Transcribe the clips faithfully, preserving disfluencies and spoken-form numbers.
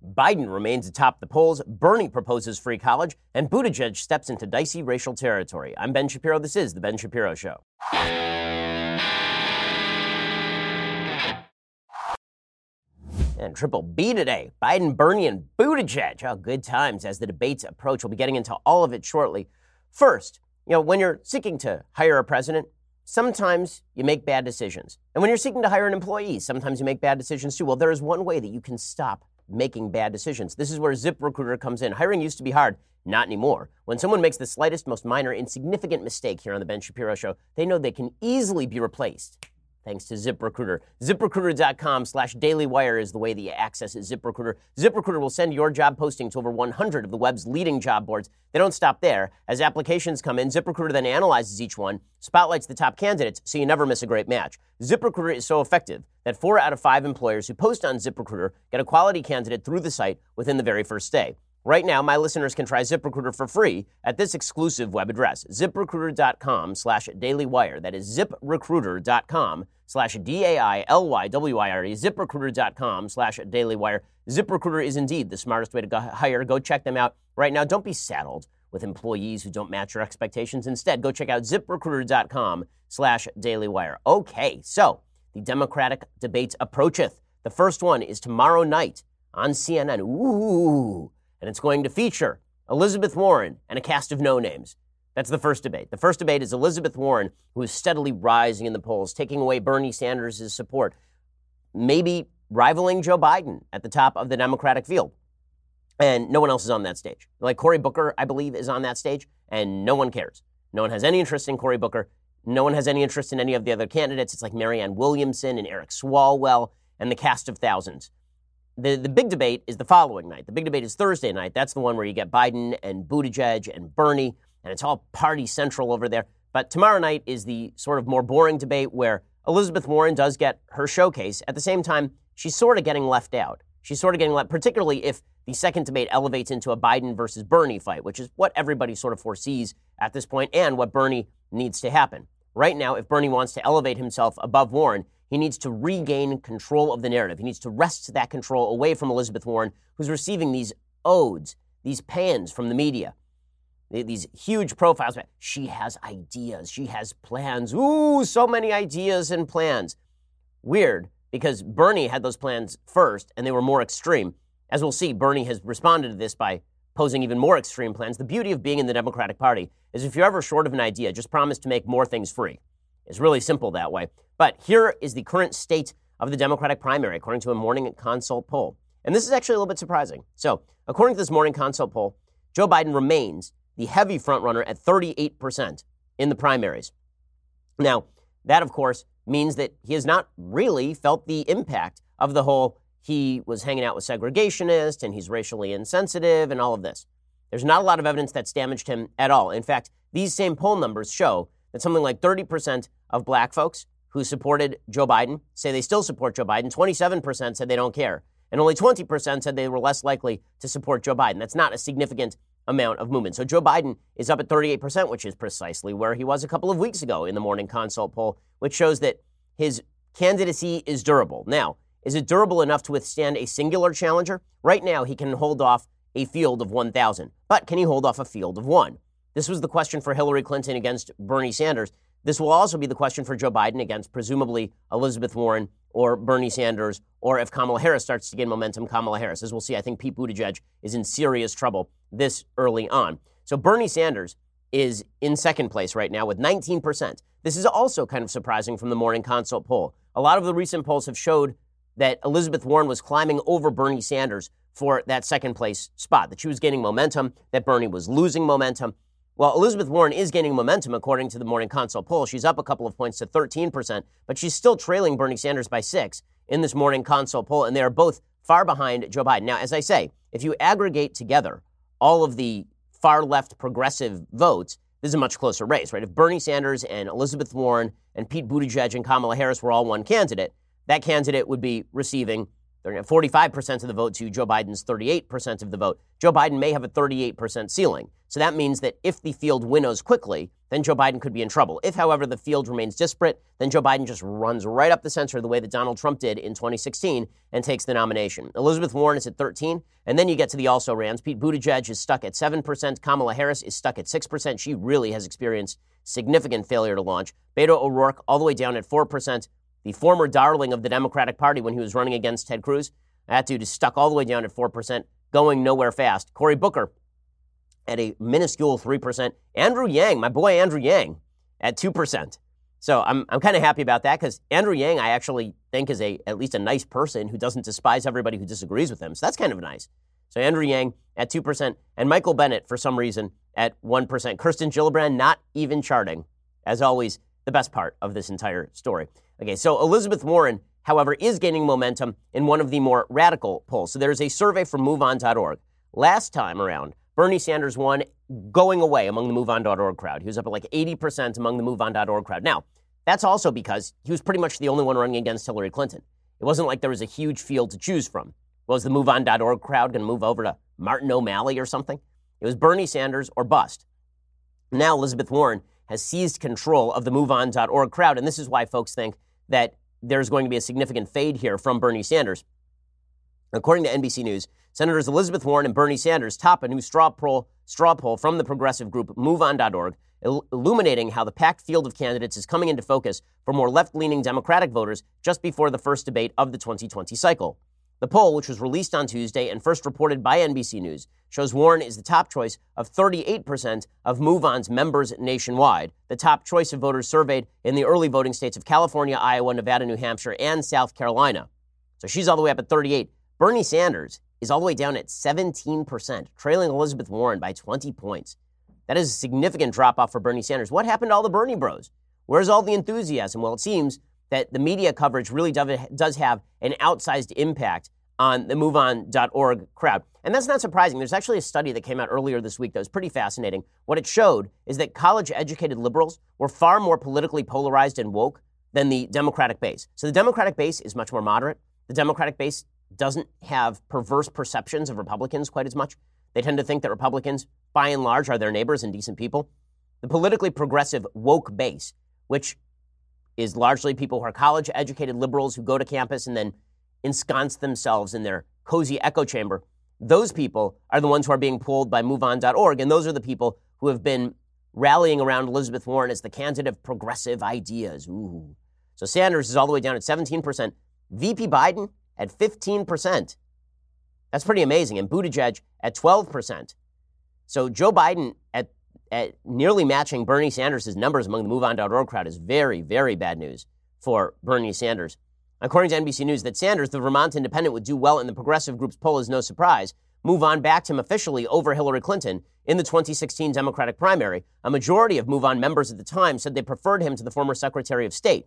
Biden remains atop the polls, Bernie proposes free college, and Buttigieg steps into dicey racial territory. I'm Ben Shapiro. This is The Ben Shapiro Show. And Triple B today, Biden, Bernie, and Buttigieg. Oh, good times as the debates approach. We'll be getting into all of it shortly. First, you know, when you're seeking to hire a president, sometimes you make bad decisions. And when you're seeking to hire an employee, sometimes you make bad decisions too. Well, there is one way that you can stop making bad decisions. This is where ZipRecruiter comes in. Hiring used to be hard. Not anymore. When someone makes the slightest, most minor, insignificant mistake here on the Ben Shapiro Show, they know they can easily be replaced thanks to ZipRecruiter. ZipRecruiter.com slash DailyWire is the way that you access ZipRecruiter. ZipRecruiter will send your job posting to over one hundred of the web's leading job boards. They don't stop there. As applications come in, ZipRecruiter then analyzes each one, spotlights the top candidates, so you never miss a great match. ZipRecruiter is so effective that four out of five employers who post on ZipRecruiter get a quality candidate through the site within the very first day. Right now, my listeners can try ZipRecruiter for free at this exclusive web address, ZipRecruiter.com slash DailyWire. That is ZipRecruiter.com slash D-A-I-L-Y-W-I-R-E, ZipRecruiter.com slash DailyWire. ZipRecruiter is indeed the smartest way to go hire. Go check them out right now. Don't be saddled with employees who don't match your expectations. Instead, go check out ZipRecruiter.com slash DailyWire. Okay, so the Democratic debates approacheth. The first one is tomorrow night on C N N. Ooh. And it's going to feature Elizabeth Warren and a cast of no-names. That's the first debate. The first debate is Elizabeth Warren, who is steadily rising in the polls, taking away Bernie Sanders' support, maybe rivaling Joe Biden at the top of the Democratic field. And no one else is on that stage. Like Cory Booker, I believe, is on that stage, and no one cares. No one has any interest in Cory Booker. No one has any interest in any of the other candidates. It's like Marianne Williamson and Eric Swalwell and the cast of thousands. The the big debate is the following night. The big debate is Thursday night. That's the one where you get Biden and Buttigieg and Bernie, and it's all party central over there. But tomorrow night is the sort of more boring debate where Elizabeth Warren does get her showcase. At the same time, she's sort of getting left out. She's sort of getting left, particularly if the second debate elevates into a Biden versus Bernie fight, which is what everybody sort of foresees at this point and what Bernie needs to happen. Right now, if Bernie wants to elevate himself above Warren, he needs to regain control of the narrative. He needs to wrest that control away from Elizabeth Warren, who's receiving these odes, these pans from the media, these huge profiles. She has ideas. She has plans. Ooh, so many ideas and plans. Weird, because Bernie had those plans first, and they were more extreme. As we'll see, Bernie has responded to this by posing even more extreme plans. The beauty of being in the Democratic Party is if you're ever short of an idea, just promise to make more things free. It's really simple that way. But here is the current state of the Democratic primary, according to a Morning Consult poll. And this is actually a little bit surprising. So, according to this Morning Consult poll, Joe Biden remains the heavy frontrunner at thirty-eight percent in the primaries. Now, that, of course, means that he has not really felt the impact of the whole he was hanging out with segregationists and he's racially insensitive and all of this. There's not a lot of evidence that's damaged him at all. In fact, these same poll numbers show that something like thirty percent of black folks who supported Joe Biden say they still support Joe Biden. twenty-seven percent said they don't care. And only twenty percent said they were less likely to support Joe Biden. That's not a significant amount of movement. So Joe Biden is up at thirty-eight percent, which is precisely where he was a couple of weeks ago in the Morning Consult poll, which shows that his candidacy is durable. Now, is it durable enough to withstand a singular challenger? Right now, he can hold off a field of one thousand. But can he hold off a field of one? This was the question for Hillary Clinton against Bernie Sanders. This will also be the question for Joe Biden against presumably Elizabeth Warren or Bernie Sanders, or if Kamala Harris starts to gain momentum, Kamala Harris. As we'll see, I think Pete Buttigieg is in serious trouble this early on. So Bernie Sanders is in second place right now with nineteen percent. This is also kind of surprising from the Morning Consult poll. A lot of the recent polls have showed that Elizabeth Warren was climbing over Bernie Sanders for that second place spot, that she was gaining momentum, that Bernie was losing momentum. Well, Elizabeth Warren is gaining momentum, according to the Morning Consult poll. She's up a couple of points to thirteen percent, but she's still trailing Bernie Sanders by six in this Morning Consult poll, and they are both far behind Joe Biden. Now, as I say, if you aggregate together all of the far-left progressive votes, this is a much closer race, right? If Bernie Sanders and Elizabeth Warren and Pete Buttigieg and Kamala Harris were all one candidate, that candidate would be receiving forty-five percent of the vote to Joe Biden's thirty-eight percent of the vote. Joe Biden may have a thirty-eight percent ceiling. So that means that if the field winnows quickly, then Joe Biden could be in trouble. If, however, the field remains disparate, then Joe Biden just runs right up the center the way that Donald Trump did in twenty sixteen and takes the nomination. Elizabeth Warren is at thirteen, and then you get to the also-rans. Pete Buttigieg is stuck at seven percent. Kamala Harris is stuck at six percent. She really has experienced significant failure to launch. Beto O'Rourke all the way down at four percent. The former darling of the Democratic Party when he was running against Ted Cruz. That dude is stuck all the way down at four percent, going nowhere fast. Cory Booker at a minuscule three percent. Andrew Yang, my boy Andrew Yang, at two percent. So I'm I'm kind of happy about that because Andrew Yang I actually think is a at least a nice person who doesn't despise everybody who disagrees with him. So that's kind of nice. So Andrew Yang at two percent and Michael Bennet, for some reason, at one percent. Kirsten Gillibrand not even charting. As always, the best part of this entire story. Okay, so Elizabeth Warren, however, is gaining momentum in one of the more radical polls. So there's a survey from move on dot org. Last time around, Bernie Sanders won going away among the move on dot org crowd. He was up at like eighty percent among the move on dot org crowd. Now, that's also because he was pretty much the only one running against Hillary Clinton. It wasn't like there was a huge field to choose from. Was the move on dot org crowd going to move over to Martin O'Malley or something? It was Bernie Sanders or bust. Now Elizabeth Warren has seized control of the move on dot org crowd, and this is why folks think that there's going to be a significant fade here from Bernie Sanders. According to N B C News, Senators Elizabeth Warren and Bernie Sanders top a new straw poll, straw poll from the progressive group move on dot org, il- illuminating how the packed field of candidates is coming into focus for more left-leaning Democratic voters just before the first debate of the twenty twenty cycle. The poll, which was released on Tuesday and first reported by N B C News, shows Warren is the top choice of thirty-eight percent of MoveOn's members nationwide, the top choice of voters surveyed in the early voting states of California, Iowa, Nevada, New Hampshire, and South Carolina. So she's all the way up at thirty-eight. Bernie Sanders is all the way down at seventeen percent, trailing Elizabeth Warren by twenty points. That is a significant drop-off for Bernie Sanders. What happened to all the Bernie bros? Where's all the enthusiasm? Well, it seems that the media coverage really does have an outsized impact on the move on dot org crowd. And that's not surprising. There's actually a study that came out earlier this week that was pretty fascinating. What it showed is that college-educated liberals were far more politically polarized and woke than the Democratic base. So the Democratic base is much more moderate. The Democratic base doesn't have perverse perceptions of Republicans quite as much. They tend to think that Republicans, by and large, are their neighbors and decent people. The politically progressive woke base, which is largely people who are college-educated liberals who go to campus and then ensconce themselves in their cozy echo chamber, those people are the ones who are being pulled by move on dot org, and those are the people who have been rallying around Elizabeth Warren as the candidate of progressive ideas. Ooh. So Sanders is all the way down at seventeen percent. V P Biden at fifteen percent. That's pretty amazing. And Buttigieg at twelve percent. So Joe Biden at, at nearly matching Bernie Sanders' numbers among the move on dot org crowd is very, very bad news for Bernie Sanders. According to N B C News, that Sanders, the Vermont independent, would do well in the progressive group's poll is no surprise. MoveOn backed him officially over Hillary Clinton in the twenty sixteen Democratic primary. A majority of MoveOn members at the time said they preferred him to the former Secretary of State.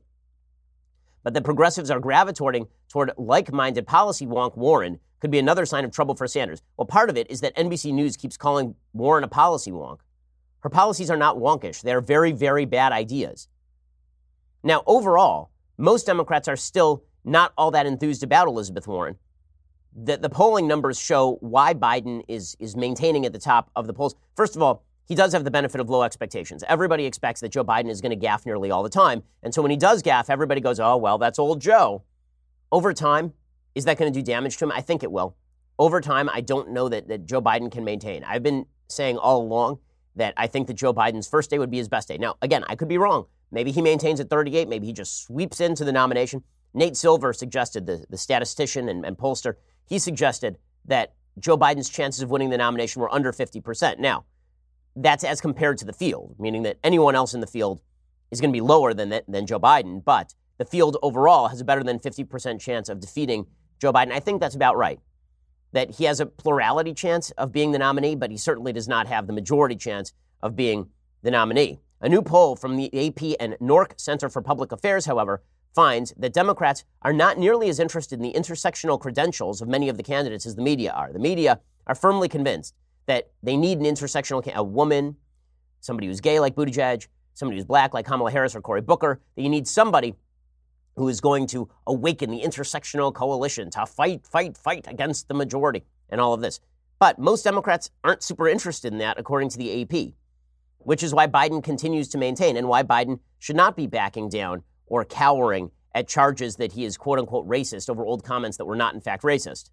But the progressives are gravitating toward like-minded policy wonk Warren could be another sign of trouble for Sanders. Well, part of it is that N B C News keeps calling Warren a policy wonk. Her policies are not wonkish. They are very, very bad ideas. Now, overall, most Democrats are still not all that enthused about Elizabeth Warren. The, the polling numbers show why Biden is, is maintaining at the top of the polls. First of all, he does have the benefit of low expectations. Everybody expects that Joe Biden is going to gaffe nearly all the time. And so when he does gaffe, everybody goes, oh, well, that's old Joe. Over time, is that going to do damage to him? I think it will. Over time, I don't know that, that Joe Biden can maintain. I've been saying all along that I think that Joe Biden's first day would be his best day. Now, again, I could be wrong. Maybe he maintains at thirty-eight. Maybe he just sweeps into the nomination. Nate Silver suggested, the, the statistician and, and pollster, he suggested that Joe Biden's chances of winning the nomination were under fifty percent. Now, that's as compared to the field, meaning that anyone else in the field is going to be lower than that, than Joe Biden. But the field overall has a better than fifty percent chance of defeating Joe Biden. I think that's about right. That he has a plurality chance of being the nominee, but he certainly does not have the majority chance of being the nominee. A new poll from the A P and N O R C Center for Public Affairs, however, finds that Democrats are not nearly as interested in the intersectional credentials of many of the candidates as the media are. The media are firmly convinced that they need an intersectional, a woman, somebody who's gay like Buttigieg, somebody who's black like Kamala Harris or Cory Booker, that you need somebody who is going to awaken the intersectional coalition to fight, fight, fight against the majority and all of this. But most Democrats aren't super interested in that, according to the A P, which is why Biden continues to maintain and why Biden should not be backing down or cowering at charges that he is quote-unquote racist over old comments that were not in fact racist.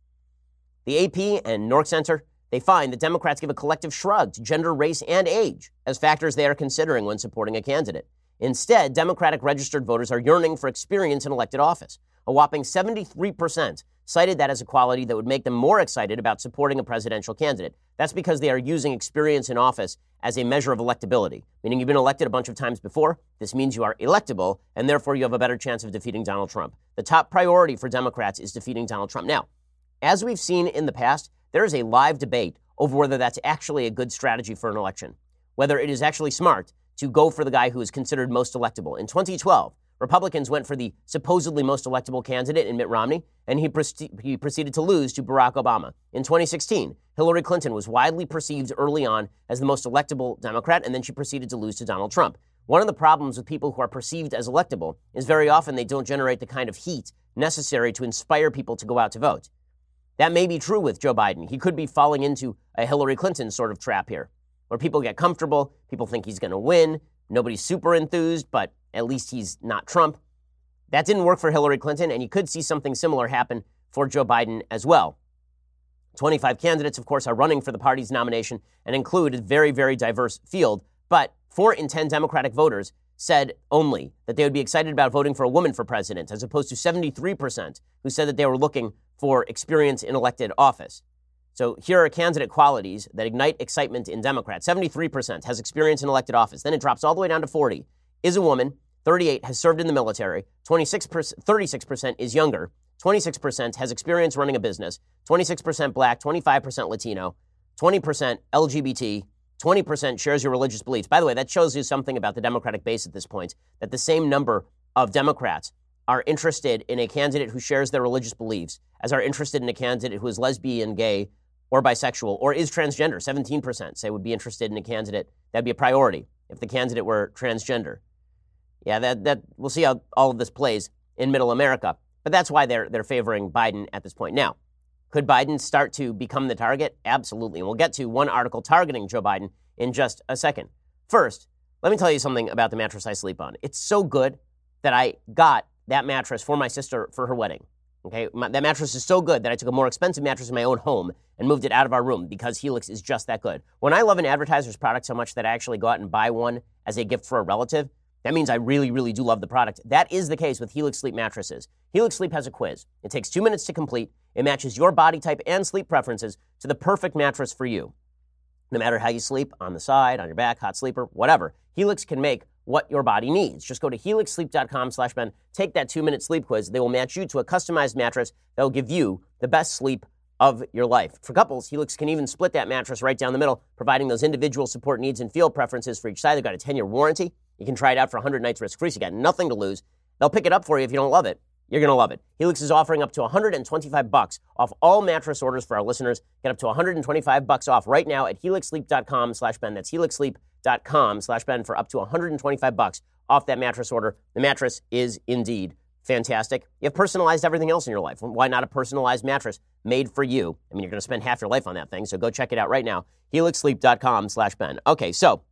The A P and Nork Center, they find that Democrats give a collective shrug to gender, race, and age as factors they are considering when supporting a candidate. Instead, Democratic registered voters are yearning for experience in elected office. A whopping seventy-three percent cited that as a quality that would make them more excited about supporting a presidential candidate. That's because they are using experience in office as a measure of electability, meaning you've been elected a bunch of times before. This means you are electable, and therefore you have a better chance of defeating Donald Trump. The top priority for Democrats is defeating Donald Trump. Now, as we've seen in the past, there is a live debate over whether that's actually a good strategy for an election, whether it is actually smart to go for the guy who is considered most electable. In twenty twelve, Republicans went for the supposedly most electable candidate in Mitt Romney, and he, pre- he proceeded to lose to Barack Obama. In twenty sixteen, Hillary Clinton was widely perceived early on as the most electable Democrat, and then she proceeded to lose to Donald Trump. One of the problems with people who are perceived as electable is very often they don't generate the kind of heat necessary to inspire people to go out to vote. That may be true with Joe Biden. He could be falling into a Hillary Clinton sort of trap here, where people get comfortable, people think he's going to win, nobody's super enthused, but at least he's not Trump. That didn't work for Hillary Clinton, and you could see something similar happen for Joe Biden as well. twenty-five candidates, of course, are running for the party's nomination and include a very, very diverse field, but four in ten Democratic voters said only that they would be excited about voting for a woman for president, as opposed to seventy-three percent who said that they were looking for experience in elected office. So here are candidate qualities that ignite excitement in Democrats. seventy-three percent has experience in elected office. Then it drops all the way down to forty. Is a woman. thirty-eight has served in the military. twenty-six percent, thirty-six percent is younger. twenty-six percent has experience running a business. twenty-six percent black. twenty-five percent Latino. twenty percent L G B T. twenty percent shares your religious beliefs. By the way, that shows you something about the Democratic base at this point, that the same number of Democrats are interested in a candidate who shares their religious beliefs as are interested in a candidate who is lesbian, gay, or bisexual, or is transgender. seventeen percent say would be interested in a candidate. That'd be a priority if the candidate were transgender. Yeah, that that we'll see how all of this plays in middle America. But that's why they're they're favoring Biden at this point. Now, could Biden start to become the target? Absolutely. And we'll get to one article targeting Joe Biden in just a second. First, let me tell you something about the mattress I sleep on. It's so good that I got that mattress for my sister for her wedding. Okay, my, that mattress is so good that I took a more expensive mattress in my own home and moved it out of our room because Helix is just that good. When I love an advertiser's product so much that I actually go out and buy one as a gift for a relative, that means I really, really do love the product. That is the case with Helix Sleep mattresses. Helix Sleep has a quiz. It takes two minutes to complete. It matches your body type and sleep preferences to the perfect mattress for you. No matter how you sleep, on the side, on your back, hot sleeper, whatever, Helix can make what your body needs. Just go to helix sleep dot com slash Ben, take that two-minute sleep quiz. They will match you to a customized mattress that will give you the best sleep of your life. For couples, Helix can even split that mattress right down the middle, providing those individual support needs and feel preferences for each side. They've got a ten-year warranty. You can try it out for one hundred nights risk-free, so you got nothing to lose. They'll pick it up for you if you don't love it. You're going to love it. Helix is offering up to one hundred twenty-five bucks off all mattress orders for our listeners. Get up to one hundred twenty-five bucks off right now at helix sleep dot com slash Ben. That's helix sleep dot com slash Ben for up to one hundred twenty-five bucks off that mattress order. The mattress is indeed fantastic. You have personalized everything else in your life. Why not a personalized mattress made for you? I mean, you're going to spend half your life on that thing, so go check it out right now. helix sleep dot com slash Ben. Okay, so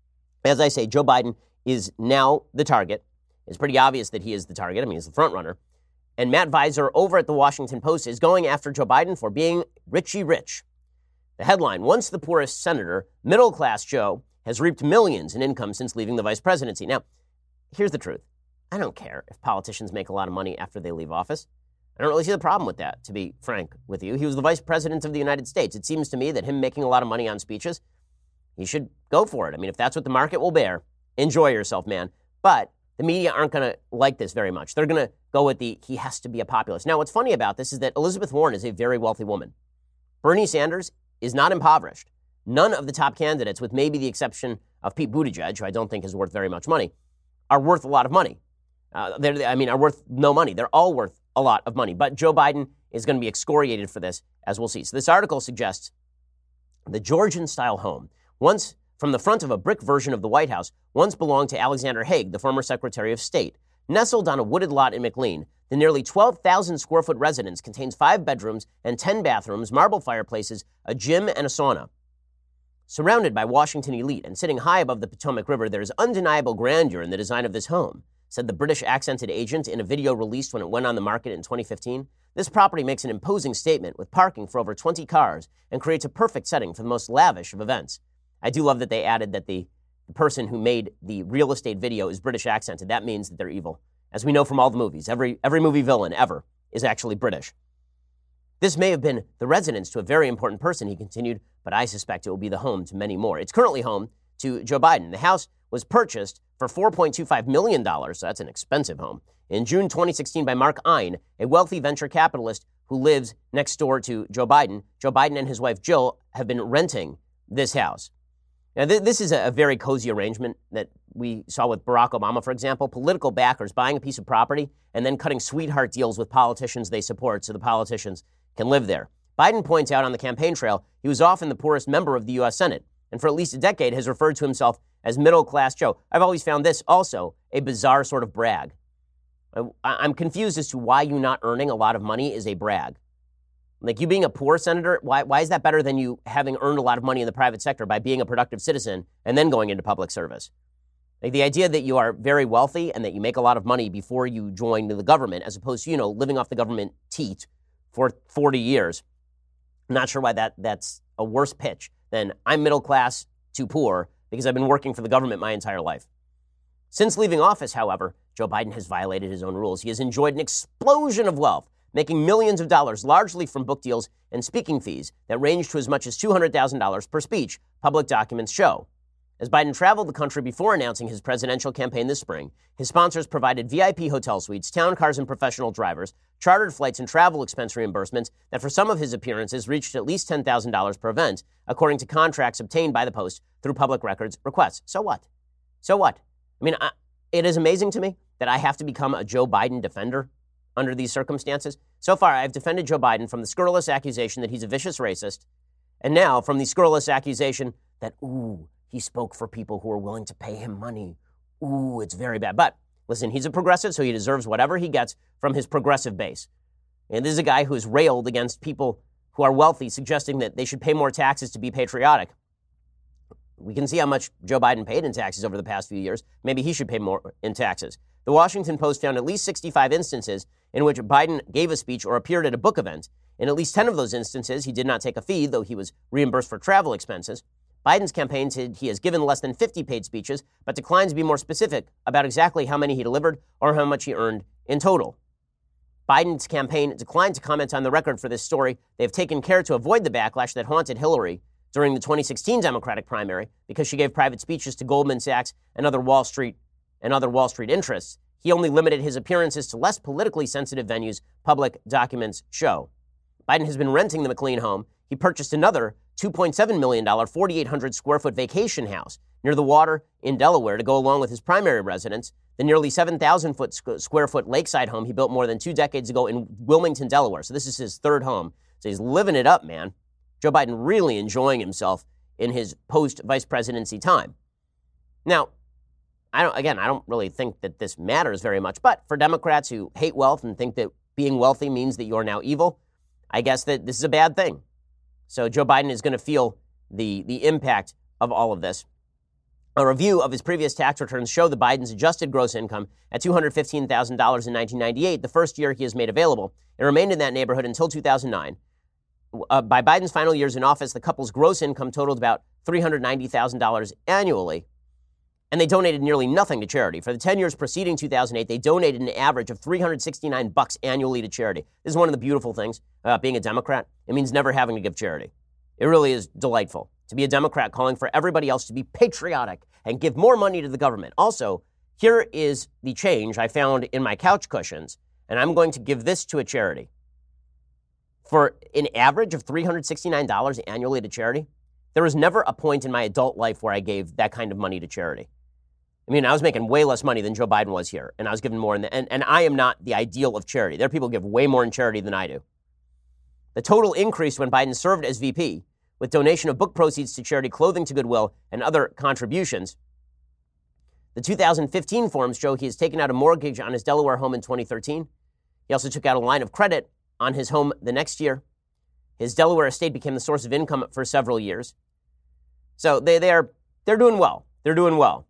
as I say, Joe Biden is now the target. It's pretty obvious that he is the target. I mean, he's the front runner. And Matt Visor over at the Washington Post is going after Joe Biden for being Richie Rich. The headline, once the poorest senator, middle-class Joe has reaped millions in income since leaving the vice presidency. Now, here's the truth. I don't care if politicians make a lot of money after they leave office. I don't really see the problem with that, to be frank with you. He was the vice president of the United States. It seems to me that him making a lot of money on speeches, he should go for it. I mean, if that's what the market will bear, enjoy yourself, man. But the media aren't going to like this very much. They're going to go with the, he has to be a populist. Now, what's funny about this is that Elizabeth Warren is a very wealthy woman. Bernie Sanders is not impoverished. None of the top candidates, with maybe the exception of Pete Buttigieg, who I don't think is worth very much money, are worth a lot of money. Uh, they're, I mean, are worth no money. They're all worth a lot of money. But Joe Biden is going to be excoriated for this, as we'll see. So this article suggests the Georgian-style home, once from the front of a brick version of the White House, once belonged to Alexander Haig, the former Secretary of State. Nestled on a wooded lot in McLean, The nearly twelve thousand square foot residence contains five bedrooms and ten bathrooms, marble fireplaces, a gym, and a sauna. Surrounded by Washington elite and sitting high above the Potomac River, there is undeniable grandeur in the design of this home, said the British accented agent in a video released when it went on the market in twenty fifteen. This property makes an imposing statement with parking for over twenty cars and creates a perfect setting for the most lavish of events. I do love that they added that the, the person who made the real estate video is British accented. That means that they're evil. As we know from all the movies, every, every movie villain ever is actually British. This may have been the residence to a very important person, he continued, but I suspect it will be the home to many more. It's currently home to Joe Biden. The house was purchased for four point two five million dollars, so that's an expensive home, in June twenty sixteen by Mark Ein, a wealthy venture capitalist who lives next door to Joe Biden. Joe Biden and his wife Jill have been renting this house. Now, th- this is a, a very cozy arrangement that we saw with Barack Obama, for example. Political backers buying a piece of property and then cutting sweetheart deals with politicians they support so the politicians can live there. Biden points out on the campaign trail he was often the poorest member of the U S Senate, and for at least a decade has referred to himself as middle-class Joe. I've always found this also a bizarre sort of brag. I, I'm confused as to why you not earning a lot of money is a brag. Like you being a poor senator, why, why is that better than you having earned a lot of money in the private sector by being a productive citizen and then going into public service? Like the idea that you are very wealthy and that you make a lot of money before you join the government, as opposed to, you know, living off the government teat for forty years. I'm not sure why that, that's a worse pitch than I'm middle class to poor because I've been working for the government my entire life. Since leaving office, however, Joe Biden has violated his own rules. He has enjoyed an explosion of wealth, making millions of dollars, largely from book deals and speaking fees that range to as much as two hundred thousand dollars per speech, public documents show. As Biden traveled the country before announcing his presidential campaign this spring, his sponsors provided V I P hotel suites, town cars and professional drivers, chartered flights and travel expense reimbursements that for some of his appearances reached at least ten thousand dollars per event, according to contracts obtained by the Post through public records requests. So what? So what? I mean, I, it is amazing to me that I have to become a Joe Biden defender under these circumstances. So far, I've defended Joe Biden from the scurrilous accusation that he's a vicious racist, and now from the scurrilous accusation that, ooh, he spoke for people who are willing to pay him money. Ooh, it's very bad. But listen, he's a progressive, so he deserves whatever he gets from his progressive base. And this is a guy who's railed against people who are wealthy, suggesting that they should pay more taxes to be patriotic. We can see how much Joe Biden paid in taxes over the past few years. Maybe he should pay more in taxes. The Washington Post found at least sixty-five instances in which Biden gave a speech or appeared at a book event. In at least ten of those instances, he did not take a fee, though he was reimbursed for travel expenses. Biden's campaign said he has given less than fifty paid speeches, but declines to be more specific about exactly how many he delivered or how much he earned in total. Biden's campaign declined to comment on the record for this story. They have taken care to avoid the backlash that haunted Hillary during the twenty sixteen Democratic primary because she gave private speeches to Goldman Sachs and other Wall Street and other Wall Street interests. He only limited his appearances to less politically sensitive venues, public documents show. Biden has been renting the McLean home. He purchased another two point seven million dollars, forty-eight hundred square foot vacation house near the water in Delaware to go along with his primary residence. The nearly seven thousand foot square foot lakeside home he built more than two decades ago in Wilmington, Delaware. So this is his third home. So he's living it up, man. Joe Biden really enjoying himself in his post-vice presidency time. Now, I don't, again, I don't really think that this matters very much, but for Democrats who hate wealth and think that being wealthy means that you're now evil, I guess that this is a bad thing. So Joe Biden is going to feel the, the impact of all of this. A review of his previous tax returns show that Biden's adjusted gross income at two hundred fifteen thousand dollars in nineteen ninety-eight, the first year he has made available. It remained in that neighborhood until two thousand nine. Uh, by Biden's final years in office, the couple's gross income totaled about three hundred ninety thousand dollars annually, and they donated nearly nothing to charity. For the ten years preceding two thousand eight, they donated an average of three hundred sixty-nine bucks annually to charity. This is one of the beautiful things about being a Democrat. It means never having to give charity. It really is delightful to be a Democrat calling for everybody else to be patriotic and give more money to the government. Also, here is the change I found in my couch cushions, and I'm going to give this to a charity. For an average of three hundred sixty-nine dollars annually to charity, there was never a point in my adult life where I gave that kind of money to charity. I mean, I was making way less money than Joe Biden was here, and I was giving more. In the, and, and I am not the ideal of charity. There are people who give way more in charity than I do. The total increased when Biden served as V P, with donation of book proceeds to charity, clothing to Goodwill, and other contributions. The two thousand fifteen forms show he has taken out a mortgage on his Delaware home in twenty thirteen. He also took out a line of credit on his home the next year. His Delaware estate became the source of income for several years. So they, they're, they're doing well. They're doing well.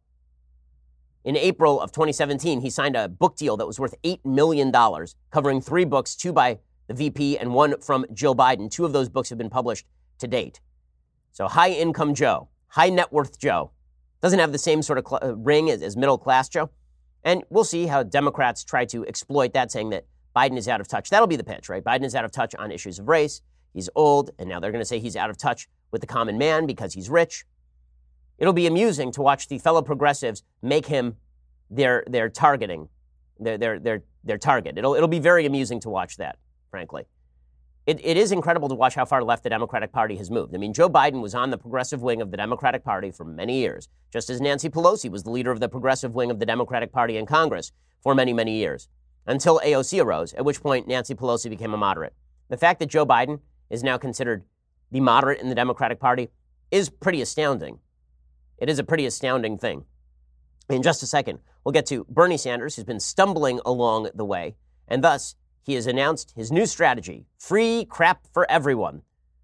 In April of twenty seventeen, he signed a book deal that was worth eight million dollars, covering three books, two by the V P and one from Joe Biden. Two of those books have been published to date. So high-income Joe, high-net worth Joe, doesn't have the same sort of cl- ring as, as middle-class Joe. And we'll see how Democrats try to exploit that, saying that Biden is out of touch. That'll be the pitch, right? Biden is out of touch on issues of race. He's old, and now they're going to say he's out of touch with the common man because he's rich. It'll be amusing to watch the fellow progressives make him their their targeting, their their their their target. It'll it'll be very amusing to watch that, frankly. It it is incredible to watch how far left the Democratic Party has moved. I mean, Joe Biden was on the progressive wing of the Democratic Party for many years, just as Nancy Pelosi was the leader of the progressive wing of the Democratic Party in Congress for many, many years, until A O C arose, at which point Nancy Pelosi became a moderate. The fact that Joe Biden is now considered the moderate in the Democratic Party is pretty astounding. It is a pretty astounding thing. In just a second, we'll get to Bernie Sanders, who's been stumbling along the way, and thus he has announced his new strategy, free crap for everyone.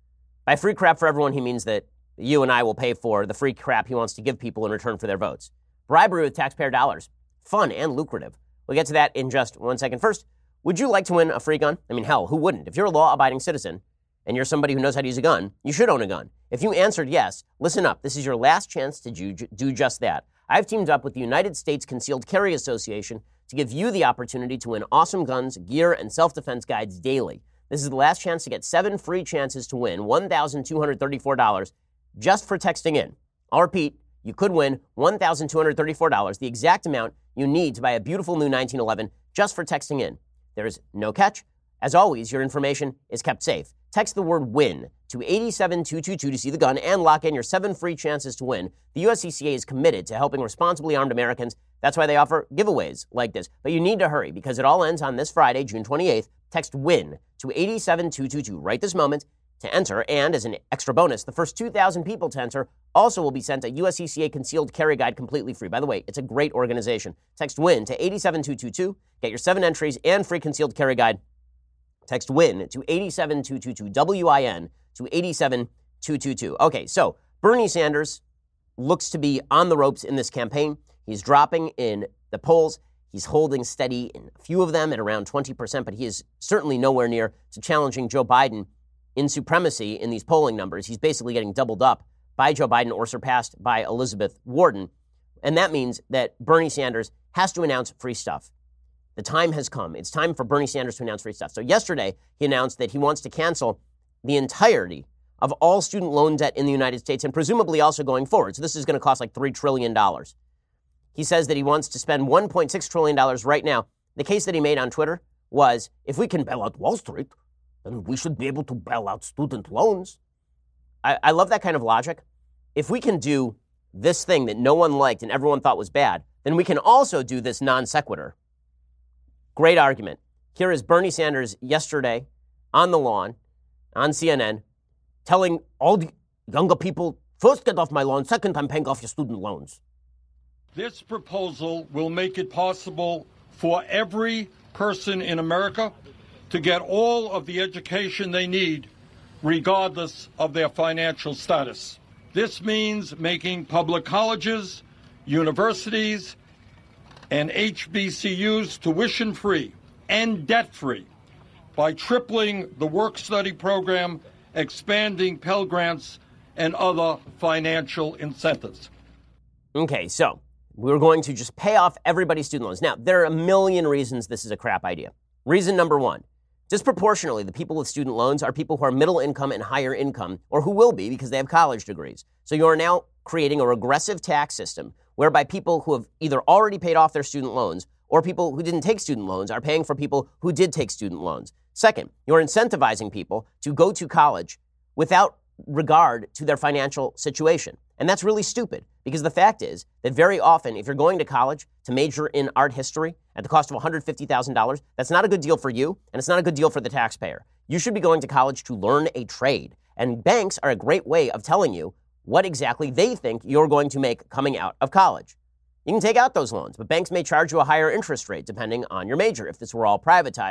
By free crap for everyone, he means that you and I will pay for the free crap he wants to give people in return for their votes. Bribery with taxpayer dollars. Fun and lucrative. We'll get to that in just one second. First, would you like to win a free gun? I mean, hell, who wouldn't? If you're a law-abiding citizen and you're somebody who knows how to use a gun, you should own a gun. If you answered yes, listen up. This is your last chance to do, do just that. I've teamed up with the United States Concealed Carry Association to give you the opportunity to win awesome guns, gear, and self-defense guides daily. This is the last chance to get seven free chances to win one thousand two hundred thirty-four dollars just for texting in. I'll repeat, you could win one thousand two hundred thirty-four dollars, the exact amount you need to buy a beautiful new nineteen eleven just for texting in. There's no catch. As always, your information is kept safe. Text the word WIN to eight seven two two two to see the gun and lock in your seven free chances to win. The U S C C A is committed to helping responsibly armed Americans. That's why they offer giveaways like this. But you need to hurry because it all ends on this Friday, June twenty-eighth. Text WIN to eight seven two two two right this moment to enter. And as an extra bonus, the first two thousand people to enter also will be sent a U S C C A concealed carry guide completely free. By the way, it's a great organization. Text WIN to eight seven two two two. Get your seven entries and free concealed carry guide. Text WIN to eight seven two two two, W I N, to eight seven two two two. Okay, so Bernie Sanders looks to be on the ropes in this campaign. He's dropping in the polls. He's holding steady in a few of them at around twenty percent, but he is certainly nowhere near to challenging Joe Biden in supremacy in these polling numbers. He's basically getting doubled up by Joe Biden or surpassed by Elizabeth Warren. And that means that Bernie Sanders has to announce free stuff. The time has come. It's time for Bernie Sanders to announce free stuff. So yesterday, he announced that he wants to cancel the entirety of all student loan debt in the United States and presumably also going forward. So this is going to cost like three trillion dollars. He says that he wants to spend one point six trillion dollars right now. The case that he made on Twitter was, if we can bail out Wall Street, then we should be able to bail out student loans. I, I love that kind of logic. If we can do this thing that no one liked and everyone thought was bad, then we can also do this non sequitur. Great argument. Here is Bernie Sanders yesterday on the lawn, on C N N, telling all the younger people, first get off my lawn, second I'm paying off your student loans. This proposal will make it possible for every person in America to get all of the education they need, regardless of their financial status. This means making public colleges, universities, and H B C Us tuition-free and debt-free by tripling the work-study program, expanding Pell Grants, and other financial incentives. Okay, so we're going to just pay off everybody's student loans. Now, there are a million reasons this is a crap idea. Reason number one, disproportionately, the people with student loans are people who are middle income and higher income, or who will be because they have college degrees. So you are now creating a regressive tax system whereby people who have either already paid off their student loans or people who didn't take student loans are paying for people who did take student loans. Second, you're incentivizing people to go to college without regard to their financial situation. And that's really stupid because the fact is that very often, if you're going to college to major in art history at the cost of one hundred fifty thousand dollars, that's not a good deal for you, and it's not a good deal for the taxpayer. You should be going to college to learn a trade. And banks are a great way of telling you what exactly they think you're going to make coming out of college. You can take out those loans, but banks may charge you a higher interest rate depending on your major if this were all privatized.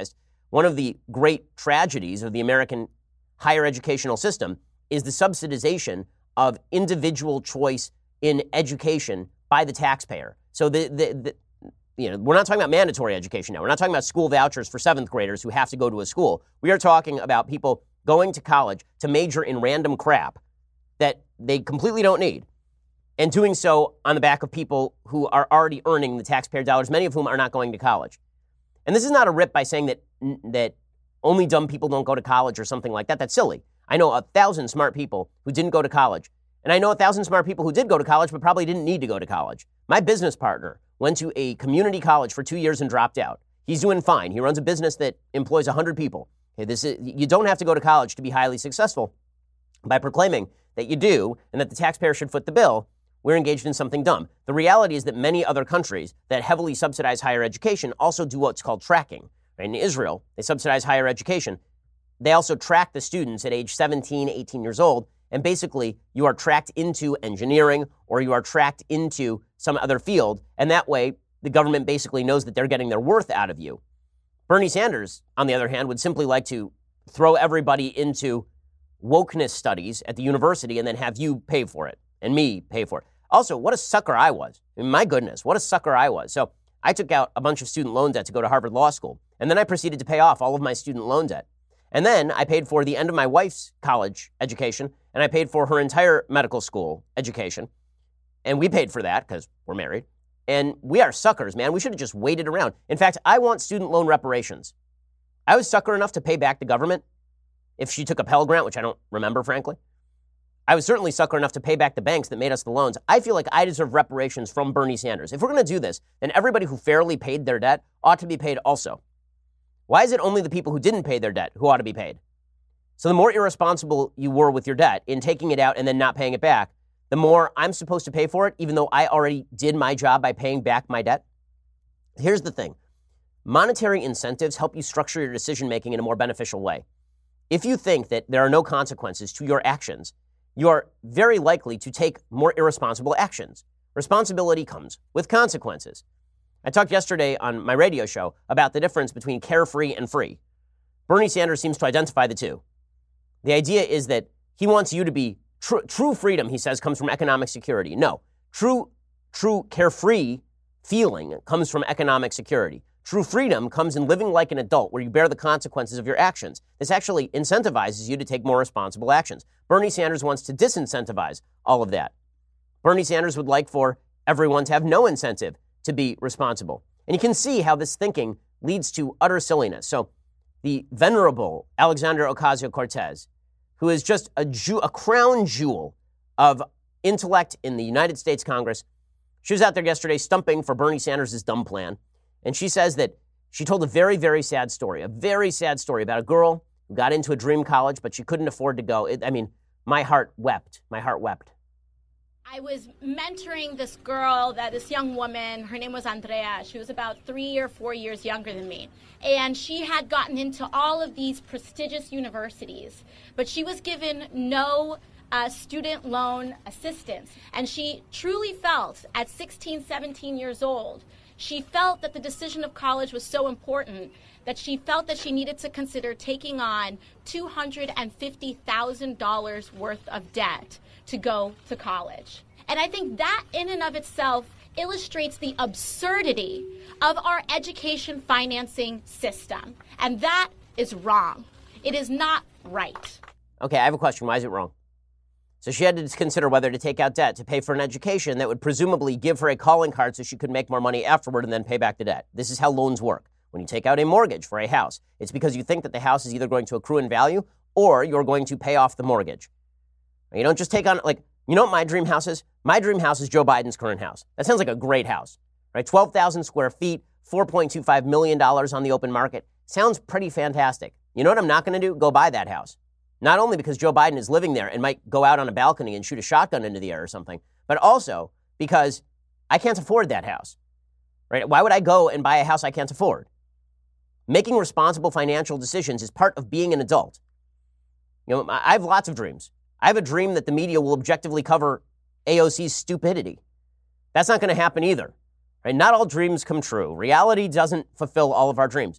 one of the great tragedies of the American higher educational system is the subsidization of individual choice in education by the taxpayer. So the, the, the you know, we're not talking about mandatory education now. We're not talking about school vouchers for seventh graders who have to go to a school. We are talking about people going to college to major in random crap that they completely don't need, and doing so on the back of people who are already earning the taxpayer dollars, many of whom are not going to college. And this is not a rip by saying that that only dumb people don't go to college or something like that. That's silly. I know a thousand smart people who didn't go to college. And I know a thousand smart people who did go to college but probably didn't need to go to college. My business partner went to a community college for two years and dropped out. He's doing fine. He runs a business that employs one hundred people. Okay, this is, you don't have to go to college to be highly successful. By proclaiming that you do and that the taxpayer should foot the bill, we're engaged in something dumb. The reality is that many other countries that heavily subsidize higher education also do what's called tracking. In Israel, they subsidize higher education. They also track the students at age seventeen, eighteen years old, and basically you are tracked into engineering or you are tracked into some other field, and that way the government basically knows that they're getting their worth out of you. Bernie Sanders, on the other hand, would simply like to throw everybody into wokeness studies at the university and then have you pay for it and me pay for it. Also, what a sucker I was. I mean, my goodness, what a sucker I was. So I took out a bunch of student loan debt to go to Harvard Law School, and then I proceeded to pay off all of my student loan debt. And then I paid for the end of my wife's college education, and I paid for her entire medical school education. And we paid for that because we're married. And we are suckers, man. We should have just waited around. In fact, I want student loan reparations. I was sucker enough to pay back the government if she took a Pell Grant, which I don't remember, frankly. I was certainly sucker enough to pay back the banks that made us the loans. I feel like I deserve reparations from Bernie Sanders. If we're going to do this, then everybody who fairly paid their debt ought to be paid also. Why is it only the people who didn't pay their debt who ought to be paid? So the more irresponsible you were with your debt in taking it out and then not paying it back, the more I'm supposed to pay for it, even though I already did my job by paying back my debt. Here's the thing. Monetary incentives help you structure your decision-making in a more beneficial way. If you think that there are no consequences to your actions, you are very likely to take more irresponsible actions. Responsibility comes with consequences. I talked yesterday on my radio show about the difference between carefree and free. Bernie Sanders seems to identify the two. The idea is that he wants you to be tr- true freedom, he says, comes from economic security. No, true, true carefree feeling comes from economic security. True freedom comes in living like an adult where you bear the consequences of your actions. This actually incentivizes you to take more responsible actions. Bernie Sanders wants to disincentivize all of that. Bernie Sanders would like for everyone to have no incentive to be responsible. And you can see how this thinking leads to utter silliness. So the venerable Alexandria Ocasio-Cortez, who is just a, ju- a crown jewel of intellect in the United States Congress, she was out there yesterday stumping for Bernie Sanders' dumb plan. And she says that she told a very, very sad story, a very sad story about a girl who got into a dream college, but she couldn't afford to go. It, I mean, my heart wept. My heart wept. I was mentoring this girl, that this young woman, her name was Andrea. She was about three or four years younger than me. And she had gotten into all of these prestigious universities, but she was given no uh, student loan assistance. And she truly felt at sixteen, seventeen years old, she felt that the decision of college was so important that she felt that she needed to consider taking on two hundred fifty thousand dollars worth of debt to go to college. And I think that in and of itself illustrates the absurdity of our education financing system. And that is wrong. It is not right. Okay, I have a question. Why is it wrong? So she had to consider whether to take out debt to pay for an education that would presumably give her a calling card so she could make more money afterward and then pay back the debt. This is how loans work. When you take out a mortgage for a house, it's because you think that the house is either going to accrue in value or you're going to pay off the mortgage. You don't just take on, like, you know what my dream house is? My dream house is Joe Biden's current house. That sounds like a great house, right? twelve thousand square feet, four point two five million dollars on the open market. Sounds pretty fantastic. You know what I'm not going to do? Go buy that house. Not only because Joe Biden is living there and might go out on a balcony and shoot a shotgun into the air or something, but also because I can't afford that house, right? Why would I go and buy a house I can't afford? Making responsible financial decisions is part of being an adult. You know, I have lots of dreams. I have a dream that the media will objectively cover A O C's stupidity. That's not going to happen either, right? Not all dreams come true. Reality doesn't fulfill all of our dreams.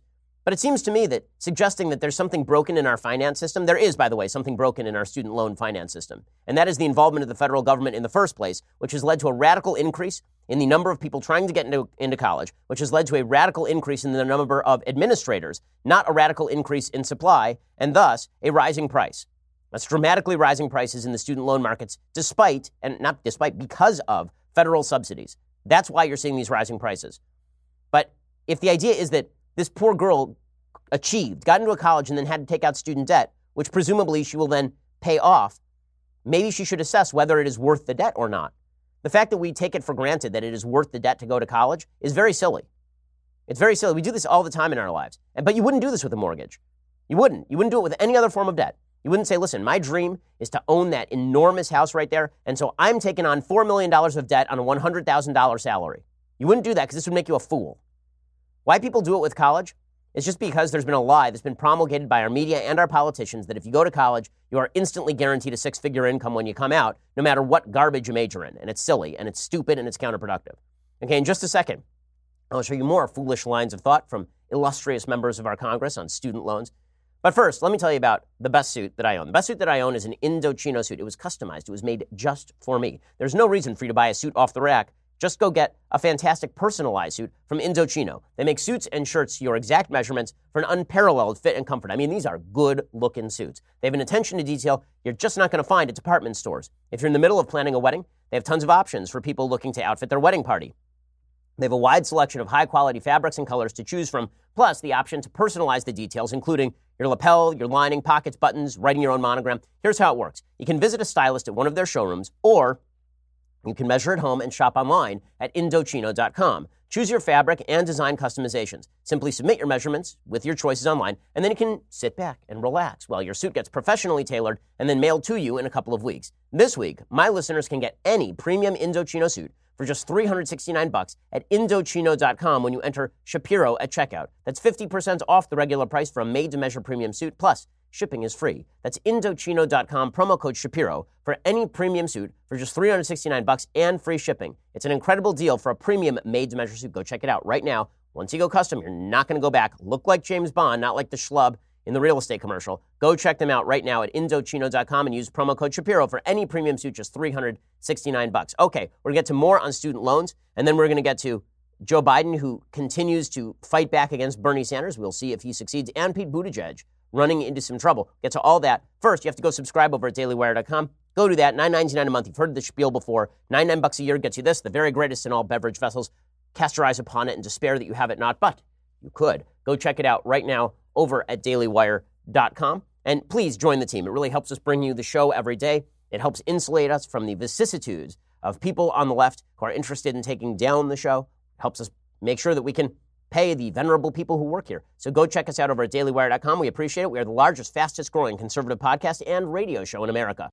But it seems to me that suggesting that there's something broken in our finance system, there is, by the way, something broken in our student loan finance system. And that is the involvement of the federal government in the first place, which has led to a radical increase in the number of people trying to get into, into college, which has led to a radical increase in the number of administrators, not a radical increase in supply, and thus a rising price. That's dramatically rising prices in the student loan markets, despite, and not despite, because of federal subsidies. That's why you're seeing these rising prices. But if the idea is that this poor girl achieved, got into a college, and then had to take out student debt, which presumably she will then pay off, maybe she should assess whether it is worth the debt or not. The fact that we take it for granted that it is worth the debt to go to college is very silly. It's very silly. We do this all the time in our lives. But you wouldn't do this with a mortgage. You wouldn't. You wouldn't do it with any other form of debt. You wouldn't say, listen, my dream is to own that enormous house right there, and so I'm taking on four million dollars of debt on a one hundred thousand dollars salary. You wouldn't do that because this would make you a fool. Why people do it with college is just because there's been a lie that's been promulgated by our media and our politicians that if you go to college, you are instantly guaranteed a six-figure income when you come out, no matter what garbage you major in. And it's silly, and it's stupid, and it's counterproductive. Okay, in just a second, I'll show you more foolish lines of thought from illustrious members of our Congress on student loans. But first, let me tell you about the best suit that I own. The best suit that I own is an Indochino suit. It was customized. It was made just for me. There's no reason for you to buy a suit off the rack. Just go get a fantastic personalized suit from Indochino. They make suits and shirts to your exact measurements for an unparalleled fit and comfort. I mean, these are good-looking suits. They have an attention to detail you're just not going to find at department stores. If you're in the middle of planning a wedding, they have tons of options for people looking to outfit their wedding party. They have a wide selection of high-quality fabrics and colors to choose from, plus the option to personalize the details, including your lapel, your lining, pockets, buttons, writing your own monogram. Here's how it works. You can visit a stylist at one of their showrooms, or you can measure at home and shop online at Indochino dot com. Choose your fabric and design customizations. Simply submit your measurements with your choices online, and then you can sit back and relax while your suit gets professionally tailored and then mailed to you in a couple of weeks. This week, my listeners can get any premium Indochino suit for just three hundred sixty-nine bucks at Indochino dot com when you enter Shapiro at checkout. That's fifty percent off the regular price for a made-to-measure premium suit, plus shipping is free. That's Indochino dot com, promo code Shapiro, for any premium suit for just three hundred sixty-nine bucks and free shipping. It's an incredible deal for a premium made-to-measure suit. Go check it out right now. Once you go custom, you're not going to go back. Look like James Bond, not like the schlub in the real estate commercial. Go check them out right now at Indochino dot com and use promo code Shapiro for any premium suit, just three hundred sixty-nine bucks. Okay, we're going to get to more on student loans, and then we're going to get to Joe Biden, who continues to fight back against Bernie Sanders. We'll see if he succeeds, and Pete Buttigieg running into some trouble. Get to all that. First, you have to go subscribe over at daily wire dot com. Go do that. nine ninety-nine a month. You've heard the spiel before. ninety-nine bucks a year gets you this, the very greatest in all beverage vessels. Cast your eyes upon it and despair that you have it not, but you could. Go check it out right now over at daily wire dot com. And please join the team. It really helps us bring you the show every day. It helps insulate us from the vicissitudes of people on the left who are interested in taking down the show. It helps us make sure that we can pay the venerable people who work here. So go check us out over at daily wire dot com. We appreciate it. We are the largest, fastest growing conservative podcast and radio show in America.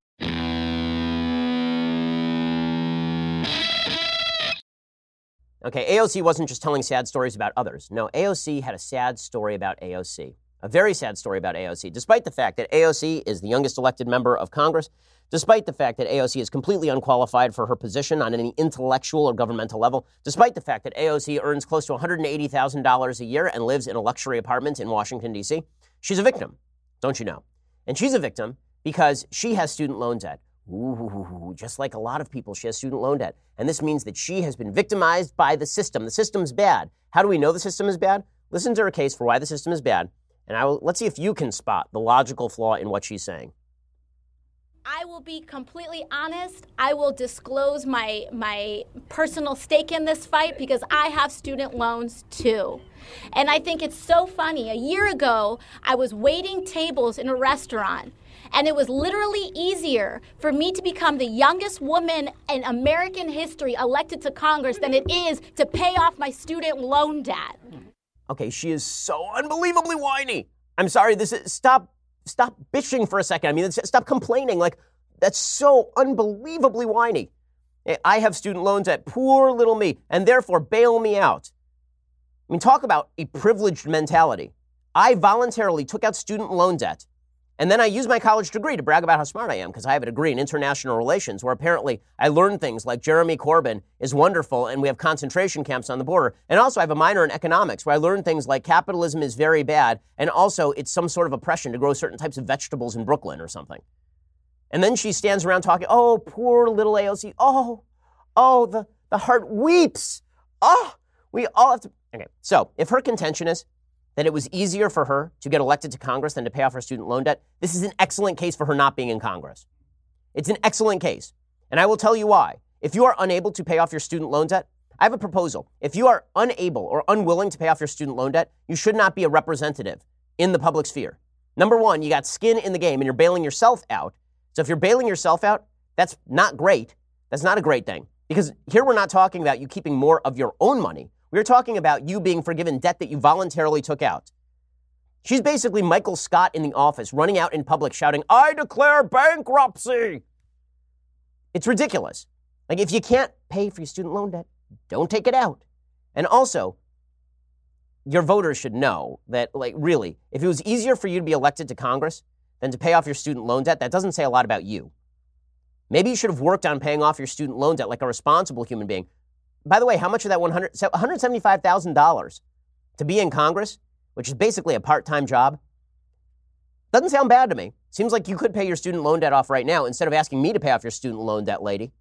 Okay, A O C wasn't just telling sad stories about others. No, A O C had a sad story about A O C. A very sad story about A O C, despite the fact that A O C is the youngest elected member of Congress, despite the fact that A O C is completely unqualified for her position on any intellectual or governmental level, despite the fact that A O C earns close to one hundred eighty thousand dollars a year and lives in a luxury apartment in Washington, D C, she's a victim, don't you know? And she's a victim because she has student loan debt. Ooh, just like a lot of people, she has student loan debt. And this means that she has been victimized by the system. The system's bad. How do we know the system is bad? Listen to her case for why the system is bad. And I will, let's see if you can spot the logical flaw in what she's saying. I will be completely honest. I will disclose my my personal stake in this fight because I have student loans too. And I think it's so funny. A year ago, I was waiting tables in a restaurant, and it was literally easier for me to become the youngest woman in American history elected to Congress than it is to pay off my student loan debt. Okay, she is so unbelievably whiny. I'm sorry, this is, stop, stop bitching for a second. I mean, stop complaining. Like, that's so unbelievably whiny. I have student loans at poor little me, and therefore bail me out. I mean, talk about a privileged mentality. I voluntarily took out student loan debt And then I use my college degree to brag about how smart I am because I have a degree in international relations where apparently I learned things like Jeremy Corbyn is wonderful and we have concentration camps on the border. And also I have a minor in economics where I learned things like capitalism is very bad and also it's some sort of oppression to grow certain types of vegetables in Brooklyn or something. And then she stands around talking, oh, poor little A O C. Oh, oh, the, the heart weeps. Oh, we all have to. Okay, so if her contention is that it was easier for her to get elected to Congress than to pay off her student loan debt, this is an excellent case for her not being in Congress. It's an excellent case. And I will tell you why. If you are unable to pay off your student loan debt, I have a proposal. If you are unable or unwilling to pay off your student loan debt, you should not be a representative in the public sphere. Number one, you got skin in the game and you're bailing yourself out. So if you're bailing yourself out, that's not great. That's not a great thing. Because here we're not talking about you keeping more of your own money. We're talking about you being forgiven debt that you voluntarily took out. She's basically Michael Scott in The Office, running out in public shouting, I declare bankruptcy. It's ridiculous. Like, if you can't pay for your student loan debt, don't take it out. And also, your voters should know that, like, really, if it was easier for you to be elected to Congress than to pay off your student loan debt, that doesn't say a lot about you. Maybe you should have worked on paying off your student loan debt like a responsible human being. By the way, how much of that one hundred, one hundred seventy-five thousand dollars to be in Congress, which is basically a part-time job, doesn't sound bad to me. Seems like you could pay your student loan debt off right now instead of asking me to pay off your student loan debt, lady.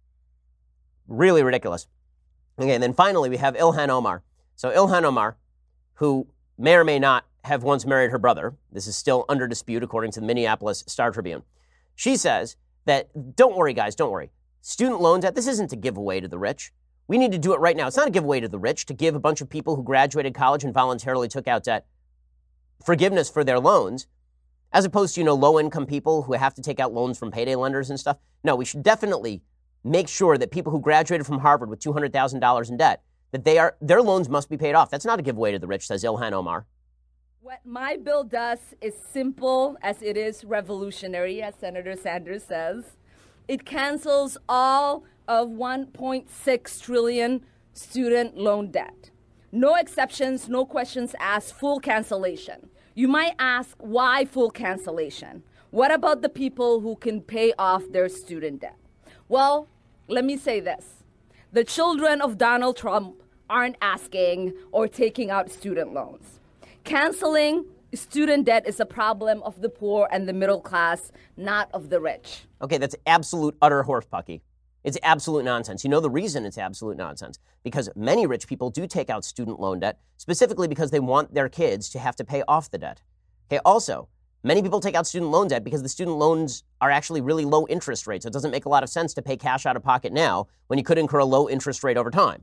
Really ridiculous. Okay, and then finally we have Ilhan Omar. So Ilhan Omar, who may or may not have once married her brother, this is still under dispute according to the Minneapolis Star Tribune. She says that, don't worry guys, don't worry. Student loan debt, this isn't to give away to the rich. We need to do it right now. It's not a giveaway to the rich to give a bunch of people who graduated college and voluntarily took out debt forgiveness for their loans, as opposed to, you know, low-income people who have to take out loans from payday lenders and stuff. No, we should definitely make sure that people who graduated from Harvard with two hundred thousand dollars in debt, that they are their loans must be paid off. That's not a giveaway to the rich, says Ilhan Omar. What my bill does is simple as it is revolutionary, as Senator Sanders says. It cancels all of one point six trillion student loan debt. No exceptions, no questions asked, full cancellation. You might ask, why full cancellation? What about the people who can pay off their student debt? Well, let me say this. The children of Donald Trump aren't asking or taking out student loans. Canceling student debt is a problem of the poor and the middle class, not of the rich. Okay, that's absolute, utter horsepucky. It's absolute nonsense. You know the reason it's absolute nonsense? Because many rich people do take out student loan debt, specifically because they want their kids to have to pay off the debt. Okay, also, many people take out student loan debt because the student loans are actually really low interest rates. So it doesn't make a lot of sense to pay cash out of pocket now when you could incur a low interest rate over time.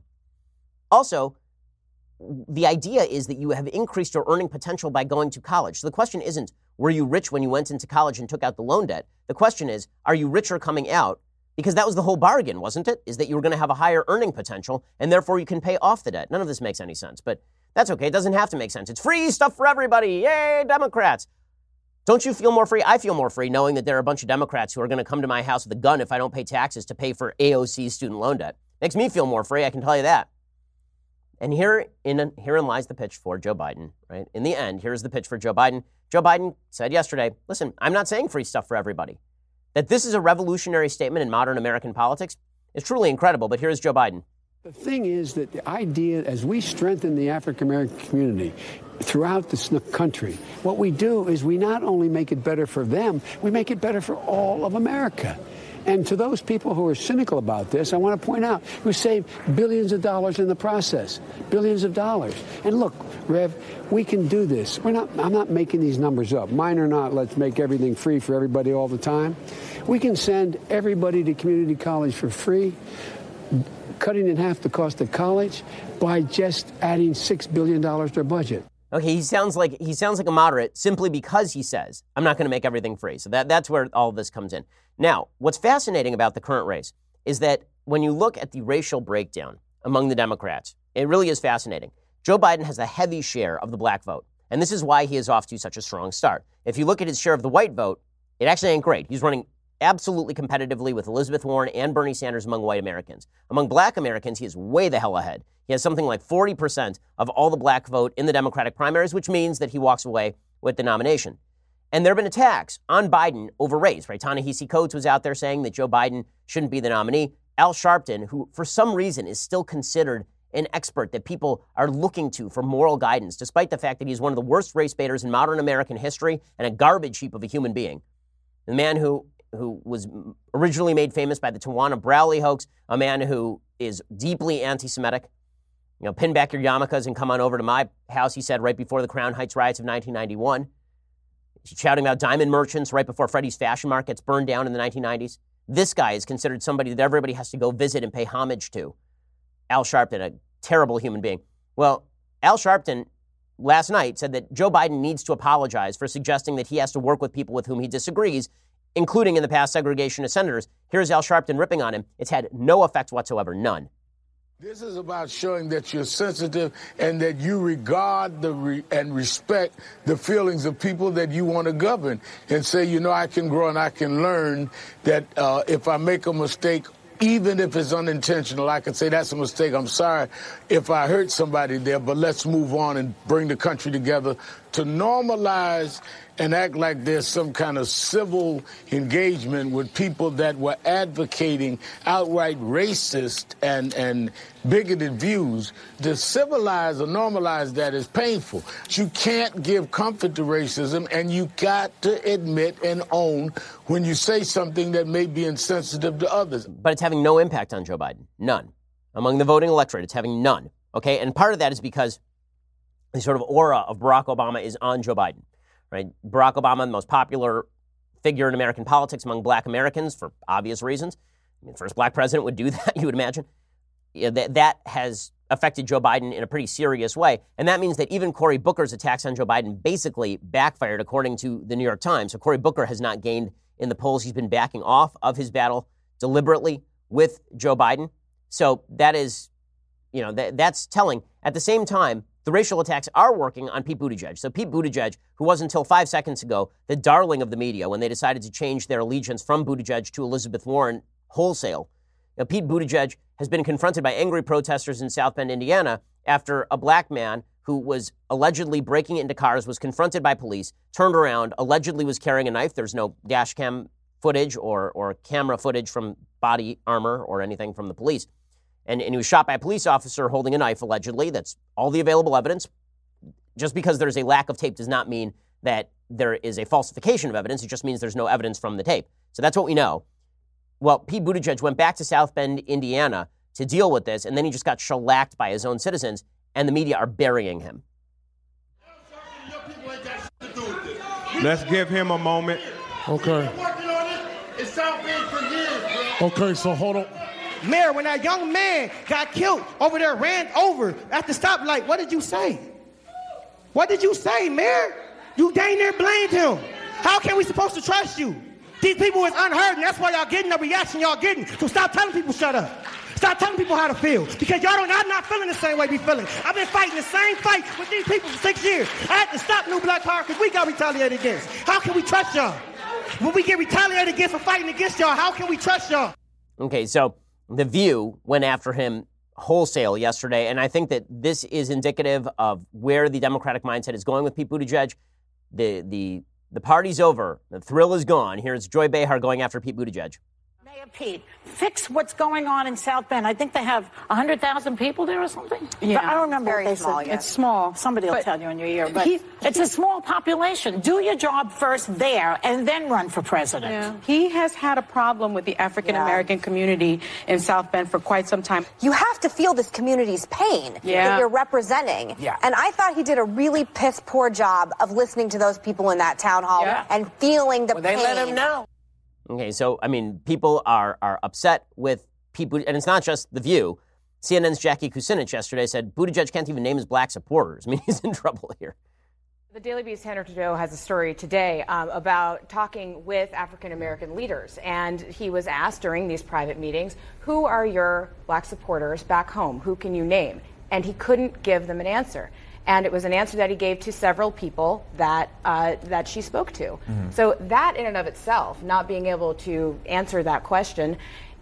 Also, the idea is that you have increased your earning potential by going to college. So the question isn't, were you rich when you went into college and took out the loan debt? The question is, are you richer coming out? Because that was the whole bargain, wasn't it? Is that you were going to have a higher earning potential, and therefore you can pay off the debt. None of this makes any sense, but that's okay. It doesn't have to make sense. It's free stuff for everybody. Yay, Democrats. Don't you feel more free? I feel more free knowing that there are a bunch of Democrats who are going to come to my house with a gun if I don't pay taxes to pay for A O C's student loan debt. Makes me feel more free, I can tell you that. And here in, herein lies the pitch for Joe Biden, right? In the end, here's the pitch for Joe Biden. Joe Biden said yesterday, listen, I'm not saying free stuff for everybody. That this is a revolutionary statement in modern American politics is truly incredible, but here's Joe Biden. The thing is that the idea, as we strengthen the African-American community throughout this country, what we do is we not only make it better for them, we make it better for all of America. And to those people who are cynical about this, I want to point out, we save billions of dollars in the process, billions of dollars. And look, Rev, we can do this. We're not, I'm not making these numbers up. Mine or not, let's make everything free for everybody all the time. We can send everybody to community college for free, cutting in half the cost of college by just adding six billion dollars to their budget. Okay, he sounds like he sounds like a moderate simply because he says, I'm not going to make everything free. So that, that's where all of this comes in. Now, what's fascinating about the current race is that when you look at the racial breakdown among the Democrats, it really is fascinating. Joe Biden has a heavy share of the black vote, and this is why he is off to such a strong start. If you look at his share of the white vote, it actually ain't great. He's running absolutely competitively with Elizabeth Warren and Bernie Sanders among white Americans. Among black Americans, he is way the hell ahead. He has something like forty percent of all the black vote in the Democratic primaries, which means that he walks away with the nomination. And there have been attacks on Biden over race, right? Ta-Nehisi Coates was out there saying that Joe Biden shouldn't be the nominee. Al Sharpton, who for some reason is still considered an expert that people are looking to for moral guidance, despite the fact that he's one of the worst race baiters in modern American history and a garbage heap of a human being. The man who, who was originally made famous by the Tawana Brawley hoax, a man who is deeply anti-Semitic. You know, pin back your yarmulkes and come on over to my house, he said right before the Crown Heights riots of nineteen ninety-one. He's shouting about diamond merchants right before Freddie's Fashion Mart gets burned down in the nineteen nineties. This guy is considered somebody that everybody has to go visit and pay homage to. Al Sharpton, a terrible human being. Well, Al Sharpton last night said that Joe Biden needs to apologize for suggesting that he has to work with people with whom he disagrees, including in the past segregation of senators. Here's Al Sharpton ripping on him. It's had no effect whatsoever, none. This is about showing that you're sensitive and that you regard the re- and respect the feelings of people that you want to govern, and say, you know, I can grow and I can learn that uh, if I make a mistake, even if it's unintentional, I can say that's a mistake. I'm sorry if I hurt somebody there, but let's move on and bring the country together. To normalize and act like there's some kind of civil engagement with people that were advocating outright racist and, and bigoted views, to civilize or normalize that is painful. You can't give comfort to racism, and you got to admit and own when you say something that may be insensitive to others. But it's having no impact on Joe Biden. None. Among the voting electorate, it's having none. Okay? And part of that is because the sort of aura of Barack Obama is on Joe Biden. Right? Barack Obama, the most popular figure in American politics among black Americans for obvious reasons. I mean, the first black president would do that, you would imagine. Yeah, that, that has affected Joe Biden in a pretty serious way. And that means that even Cory Booker's attacks on Joe Biden basically backfired, according to the New York Times. So Cory Booker has not gained in the polls. He's been backing off of his battle deliberately with Joe Biden. So that is, you know, that, that's telling. At the same time, the racial attacks are working on Pete Buttigieg. So Pete Buttigieg, who was until five seconds ago the darling of the media when they decided to change their allegiance from Buttigieg to Elizabeth Warren wholesale. Now, Pete Buttigieg has been confronted by angry protesters in South Bend, Indiana, after a black man who was allegedly breaking into cars was confronted by police, turned around, allegedly was carrying a knife. There's no dash cam footage or, or camera footage from body armor or anything from the police. And, and he was shot by a police officer holding a knife, allegedly. That's all the available evidence. Just because there's a lack of tape does not mean that there is a falsification of evidence. It just means there's no evidence from the tape. So that's what we know. Well, Pete Buttigieg went back to South Bend, Indiana, to deal with this, and then he just got shellacked by his own citizens, and the media are burying him. Let's give him a moment. Okay. Okay, so hold on. Mayor, when that young man got killed over there, ran over at the stoplight, what did you say? What did you say, Mayor? You dang near blamed him. How can we supposed to trust you? These people is unheard, and that's why y'all getting the reaction y'all getting. So stop telling people shut up. Stop telling people how to feel. Because y'all don't, I'm not feeling the same way we feeling. I've been fighting the same fight with these people for six years. I had to stop New Black Power because we got retaliated against. How can we trust y'all? When we get retaliated against for fighting against y'all, how can we trust y'all? Okay, so The View went after him wholesale yesterday, and I think that this is indicative of where the Democratic mindset is going with Pete Buttigieg. The the the party's over. The thrill is gone. Here's Joy Behar going after Pete Buttigieg. Mayor Pete, fix what's going on in South Bend. I think they have one hundred thousand people there or something. Yeah, I don't remember what they said. It's small. Somebody will tell you in your ear. But it's a small population. Do your job first there and then run for president. Yeah. He has had a problem with the African-American yeah. community in South Bend for quite some time. You have to feel this community's pain yeah. that you're representing. Yeah. And I thought he did a really piss poor job of listening to those people in that town hall yeah. and feeling the well, pain. They let him know. Okay, so, I mean, people are are upset with Pete Buttigieg, and it's not just The View. C N N's Jackie Kucinich yesterday said Buttigieg can't even name his black supporters. I mean, he's in trouble here. The Daily Beast Tanner Trudeau has a story today um, about talking with African-American leaders, and he was asked during these private meetings, who are your black supporters back home? Who can you name? And he couldn't give them an answer. And it was an answer that he gave to several people that uh, that she spoke to. Mm-hmm. So that in and of itself, not being able to answer that question,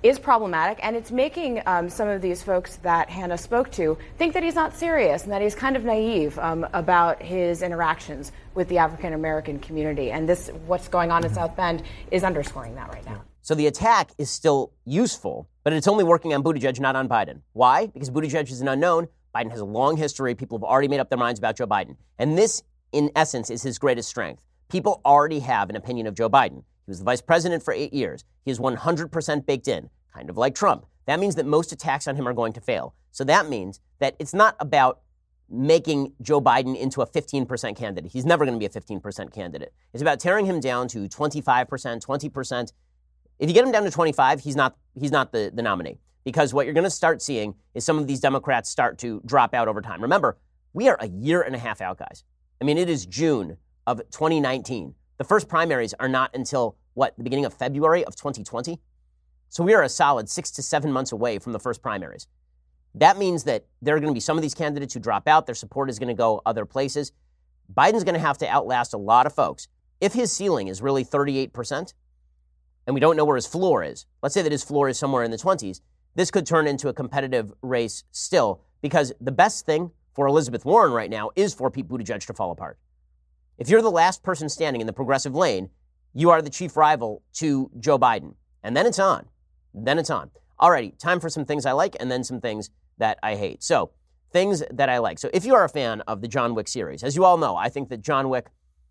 is problematic, and it's making um, some of these folks that Hannah spoke to think that he's not serious and that he's kind of naive um, about his interactions with the African American community. And this, what's going on in South Bend, is underscoring that right now. So the attack is still useful, but it's only working on Buttigieg, not on Biden. Why? Because Buttigieg is an unknown. Biden has a long history. People have already made up their minds about Joe Biden. And this, in essence, is his greatest strength. People already have an opinion of Joe Biden. He was the vice president for eight years. He is one hundred percent baked in, kind of like Trump. That means that most attacks on him are going to fail. So that means that it's not about making Joe Biden into a fifteen percent candidate. He's never going to be a fifteen percent candidate. It's about tearing him down to twenty-five percent, twenty percent. If you get him down to twenty-five, he's not he's not the, the nominee. Because what you're going to start seeing is some of these Democrats start to drop out over time. Remember, we are a year and a half out, guys. I mean, it is June of twenty nineteen. The first primaries are not until, what, the beginning of February of twenty twenty? So we are a solid six to seven months away from the first primaries. That means that there are going to be some of these candidates who drop out. Their support is going to go other places. Biden's going to have to outlast a lot of folks. If his ceiling is really thirty-eight percent, and we don't know where his floor is, let's say that his floor is somewhere in the twenties, this could turn into a competitive race still, because the best thing for Elizabeth Warren right now is for Pete Buttigieg to fall apart. If you're the last person standing in the progressive lane, you are the chief rival to Joe Biden. And then it's on. Then it's on. Alrighty, time for some things I like and then some things that I hate. So, things that I like. So, if you are a fan of the John Wick series, as you all know, I think that John Wick,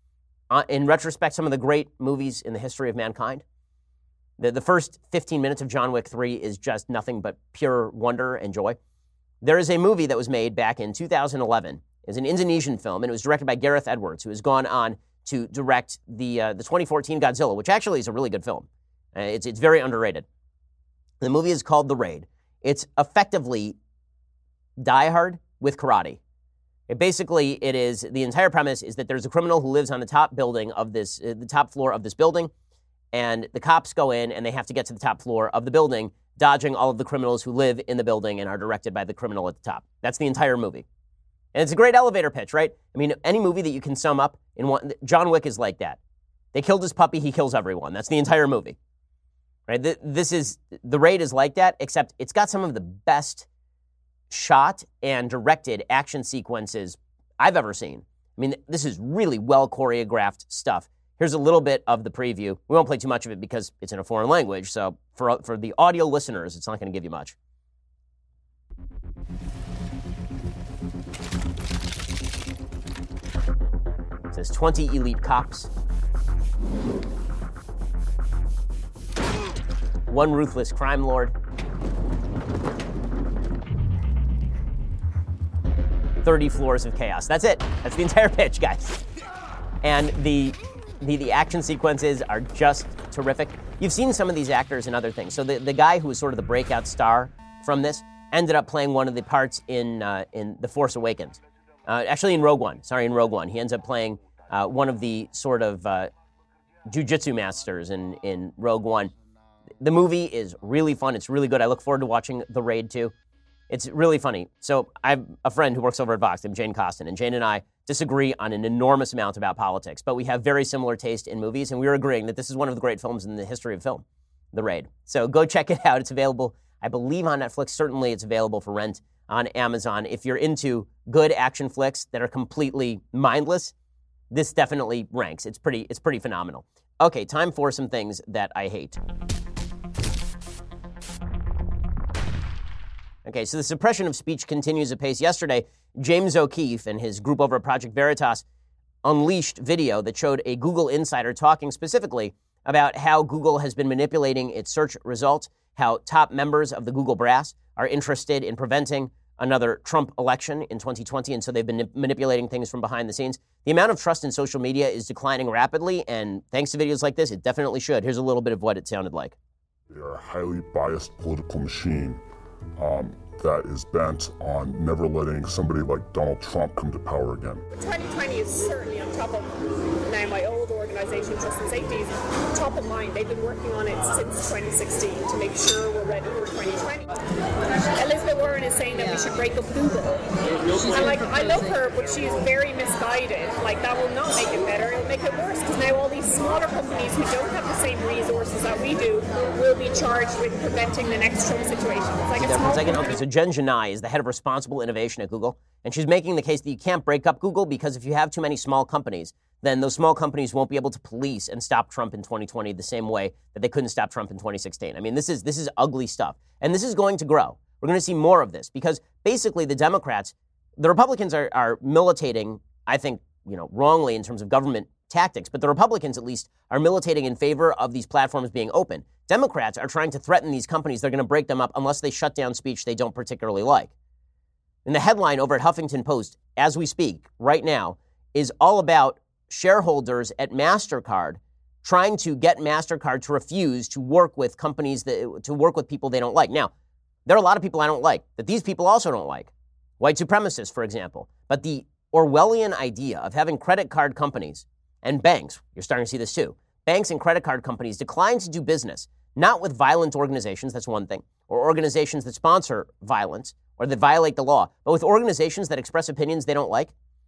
uh, in retrospect, some of the great movies in the history of mankind. The, the first fifteen minutes of John Wick three is just nothing but pure wonder and joy. There is a movie that was made back in two thousand eleven. It's an Indonesian film, and it was directed by Gareth Edwards, who has gone on to direct the uh, the twenty fourteen Godzilla, which actually is a really good film. Uh, it's it's very underrated. The movie is called The Raid. It's effectively Die Hard with karate. It basically, it is, the entire premise is that there's a criminal who lives on the top building of this, uh, the top floor of this building, and the cops go in and they have to get to the top floor of the building, dodging all of the criminals who live in the building and are directed by the criminal at the top. That's the entire movie. And it's a great elevator pitch, right? I mean, any movie that you can sum up in one, John Wick is like that. They killed his puppy, he kills everyone. That's the entire movie. Right? This is, The Raid is like that, except it's got some of the best shot and directed action sequences I've ever seen. I mean, this is really well choreographed stuff. Here's a little bit of the preview. We won't play too much of it because it's in a foreign language, so for, for the audio listeners, it's not going to give you much. It says twenty elite cops. One ruthless crime lord. thirty floors of chaos. That's it. That's the entire pitch, guys. And the, the the action sequences are just terrific. You've seen some of these actors in other things. So the, the guy who was sort of the breakout star from this ended up playing one of the parts in uh, in The Force Awakens. Uh, actually, in Rogue One. Sorry, in Rogue One. He ends up playing uh, one of the sort of uh, jujitsu masters in, in Rogue One. The movie is really fun. It's really good. I look forward to watching The Raid, too. It's really funny. So I have a friend who works over at Vox named Jane Costin, and Jane and I disagree on an enormous amount about politics, but we have very similar taste in movies, and we were agreeing that this is one of the great films in the history of film, The Raid. So go check it out. It's available, I believe, on Netflix. Certainly it's available for rent on Amazon. If you're into good action flicks that are completely mindless, this definitely ranks. It's pretty, it's pretty phenomenal. Okay, time for some things that I hate. Okay, so the suppression of speech continues apace. Yesterday, James O'Keefe and his group over at Project Veritas unleashed video that showed a Google insider talking specifically about how Google has been manipulating its search results, how top members of the Google brass are interested in preventing another Trump election in twenty twenty, and so they've been manipulating things from behind the scenes. The amount of trust in social media is declining rapidly, and thanks to videos like this, it definitely should. Here's a little bit of what it sounded like. They are a highly biased political machine um, that is bent on never letting somebody like Donald Trump come to power again. twenty twenty is certainly on top of now my old organization. Organization, Trust and Safety, is top of mind. They've been working on it since twenty sixteen to make sure we're ready for twenty twenty. Elizabeth Warren is saying that we should break up Google. And like, I love her, but she is very misguided. Like, that will not make it better. It'll make it worse, because now all these smaller companies who don't have the same resources that we do will be charged with preventing the next Trump situation. It's like a there for small a second. Okay, so Jen Janai is the head of responsible innovation at Google, and she's making the case that you can't break up Google because if you have too many small companies, then those small companies won't be able to police and stop Trump in twenty twenty the same way that they couldn't stop Trump in twenty sixteen. I mean, this is this is ugly stuff, and this is going to grow. We're going to see more of this because basically the Democrats, the Republicans are, are militating, I think, you know, wrongly in terms of government tactics, but the Republicans at least are militating in favor of these platforms being open. Democrats are trying to threaten these companies. They're going to break them up unless they shut down speech they don't particularly like. And the headline over at Huffington Post, as we speak right now, is all about shareholders at MasterCard trying to get MasterCard to refuse to work with companies, that, to work with people they don't like. Now, there are a lot of people I don't like that these people also don't like. White supremacists, for example. But the Orwellian idea of having credit card companies and banks, you're starting to see this too, banks and credit card companies decline to do business, not with violent organizations, that's one thing, or organizations that sponsor violence or that violate the law, but with organizations that express opinions they don't like.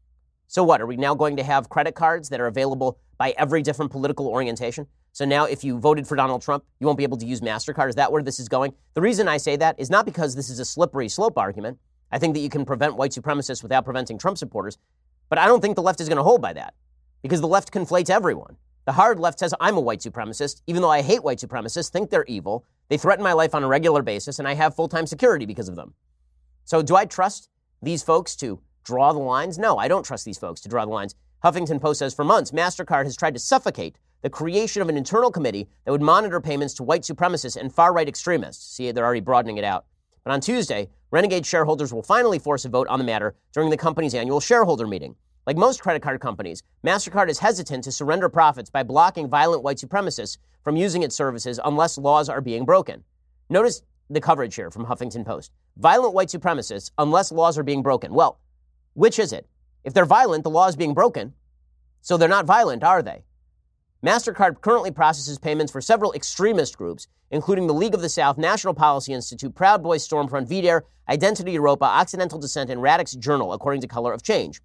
So what, are we now going to have credit cards that are available by every different political orientation? So now if you voted for Donald Trump, you won't be able to use MasterCard. Is that where this is going? The reason I say that is not because this is a slippery slope argument. I think that you can prevent white supremacists without preventing Trump supporters, but I don't think the left is going to hold by that because the left conflates everyone. The hard left says I'm a white supremacist, even though I hate white supremacists, think they're evil. They threaten my life on a regular basis, and I have full-time security because of them. So do I trust these folks to draw the lines? No, I don't trust these folks to draw the lines. Huffington Post says for months, MasterCard has tried to suffocate the creation of an internal committee that would monitor payments to white supremacists and far-right extremists. See, they're already broadening it out. But on Tuesday, Renegade shareholders will finally force a vote on the matter during the company's annual shareholder meeting. Like most credit card companies, MasterCard is hesitant to surrender profits by blocking violent white supremacists from using its services unless laws are being broken. Notice the coverage here from Huffington Post. Violent white supremacists unless laws are being broken. Well, which is it? If they're violent, the law is being broken. So they're not violent, are they? MasterCard currently processes payments for several extremist groups, including the League of the South, National Policy Institute, Proud Boys, Stormfront, V D A R E, Identity Europa, Occidental Dissent, and Radix Journal, according to Color of Change.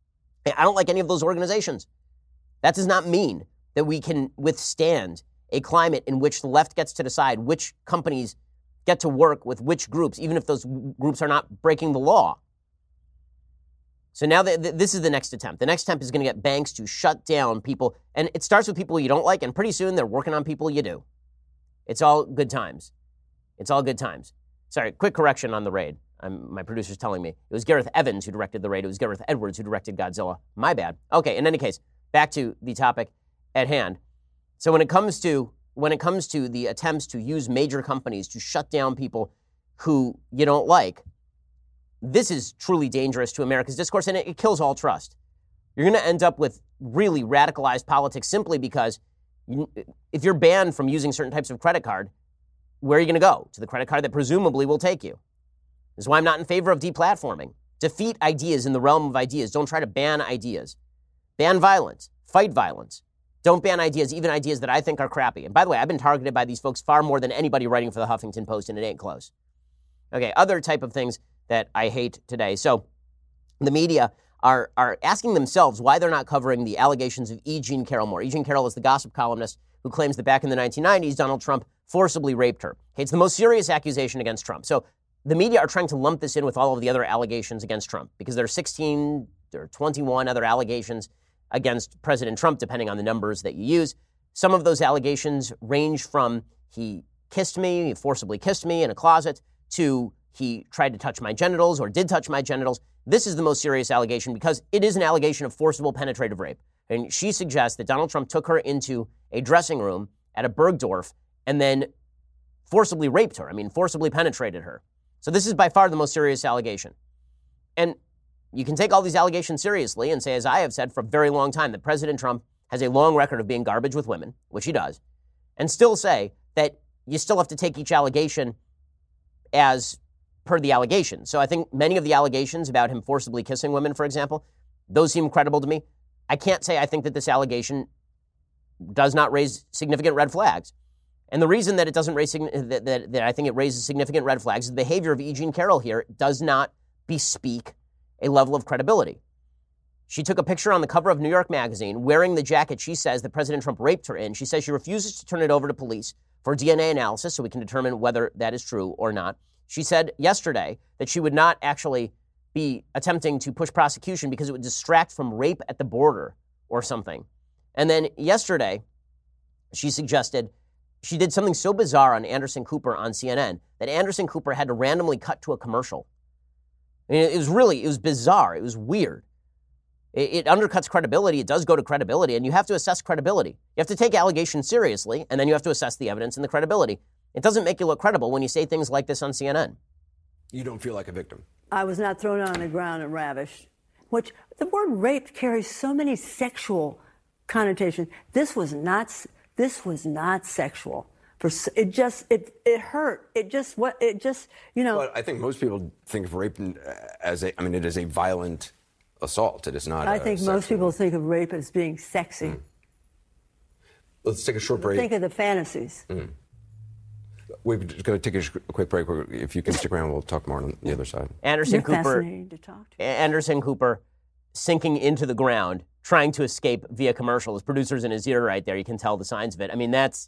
I don't like any of those organizations. That does not mean that we can withstand a climate in which the left gets to decide which companies get to work with which groups, even if those groups are not breaking the law. So now the, the, this is the next attempt. The next attempt is going to get banks to shut down people. And it starts with people you don't like, and pretty soon they're working on people you do. It's all good times. It's all good times. Sorry, quick correction on the raid. I'm, my producer's telling me. It was Gareth Evans who directed the raid. It was Gareth Edwards who directed Godzilla. My bad. Okay, in any case, back to the topic at hand. So when it comes to when it comes to the attempts to use major companies to shut down people who you don't like, this is truly dangerous to America's discourse, and it, it kills all trust. You're going to end up with really radicalized politics simply because you, if you're banned from using certain types of credit card, where are you going to go? To the credit card that presumably will take you. This is why I'm not in favor of deplatforming. Defeat ideas in the realm of ideas. Don't try to ban ideas. Ban violence. Fight violence. Don't ban ideas, even ideas that I think are crappy. And by the way, I've been targeted by these folks far more than anybody writing for the Huffington Post, and it ain't close. Okay, other type of things that I hate today. So the media are, are asking themselves why they're not covering the allegations of E. Jean Carroll more. E. Jean Carroll is the gossip columnist who claims that back in the nineteen nineties, Donald Trump forcibly raped her. Okay, it's the most serious accusation against Trump. So the media are trying to lump this in with all of the other allegations against Trump because there are sixteen or twenty-one other allegations against President Trump, depending on the numbers that you use. Some of those allegations range from he kissed me, he forcibly kissed me in a closet, to he tried to touch my genitals or did touch my genitals. This is the most serious allegation because it is an allegation of forcible penetrative rape. And she suggests that Donald Trump took her into a dressing room at a Bergdorf and then forcibly raped her. I mean, forcibly penetrated her. So this is by far the most serious allegation. And you can take all these allegations seriously and say, as I have said for a very long time, that President Trump has a long record of being garbage with women, which he does, and still say that you still have to take each allegation as per the allegation. So I think many of the allegations about him forcibly kissing women, for example, those seem credible to me. I can't say I think that this allegation does not raise significant red flags. And the reason that it doesn't raise, that, that, that I think it raises significant red flags is the behavior of E. Jean Carroll here does not bespeak a level of credibility. She took a picture on the cover of New York Magazine wearing the jacket she says that President Trump raped her in. She says she refuses to turn it over to police for D N A analysis so we can determine whether that is true or not. She said yesterday that she would not actually be attempting to push prosecution because it would distract from rape at the border or something. And then yesterday, she suggested she did something so bizarre on Anderson Cooper on C N N that Anderson Cooper had to randomly cut to a commercial. I mean, it was really, it was bizarre. It was weird. It, it undercuts credibility. It does go to credibility, and you have to assess credibility. You have to take allegations seriously, and then you have to assess the evidence and the credibility. It doesn't make you look credible when you say things like this on C N N. You don't feel like a victim. I was not thrown on the ground and ravished. Which the word rape carries so many sexual connotations. This was not. This was not sexual. For it just it it hurt. It just what it just you know. But I think most people think of rape as a. I mean, it is a violent assault. It is not. I think most people think of rape as being sexy. Mm. Let's take a short break. Think of the fantasies. Mm. We're just going to take a quick break. If you can stick around, we'll talk more on the other side. Anderson You're Cooper. Fascinating to talk to. Anderson Cooper sinking into the ground, trying to escape via commercial. His producer's in his ear right there. You can tell the signs of it. I mean, that's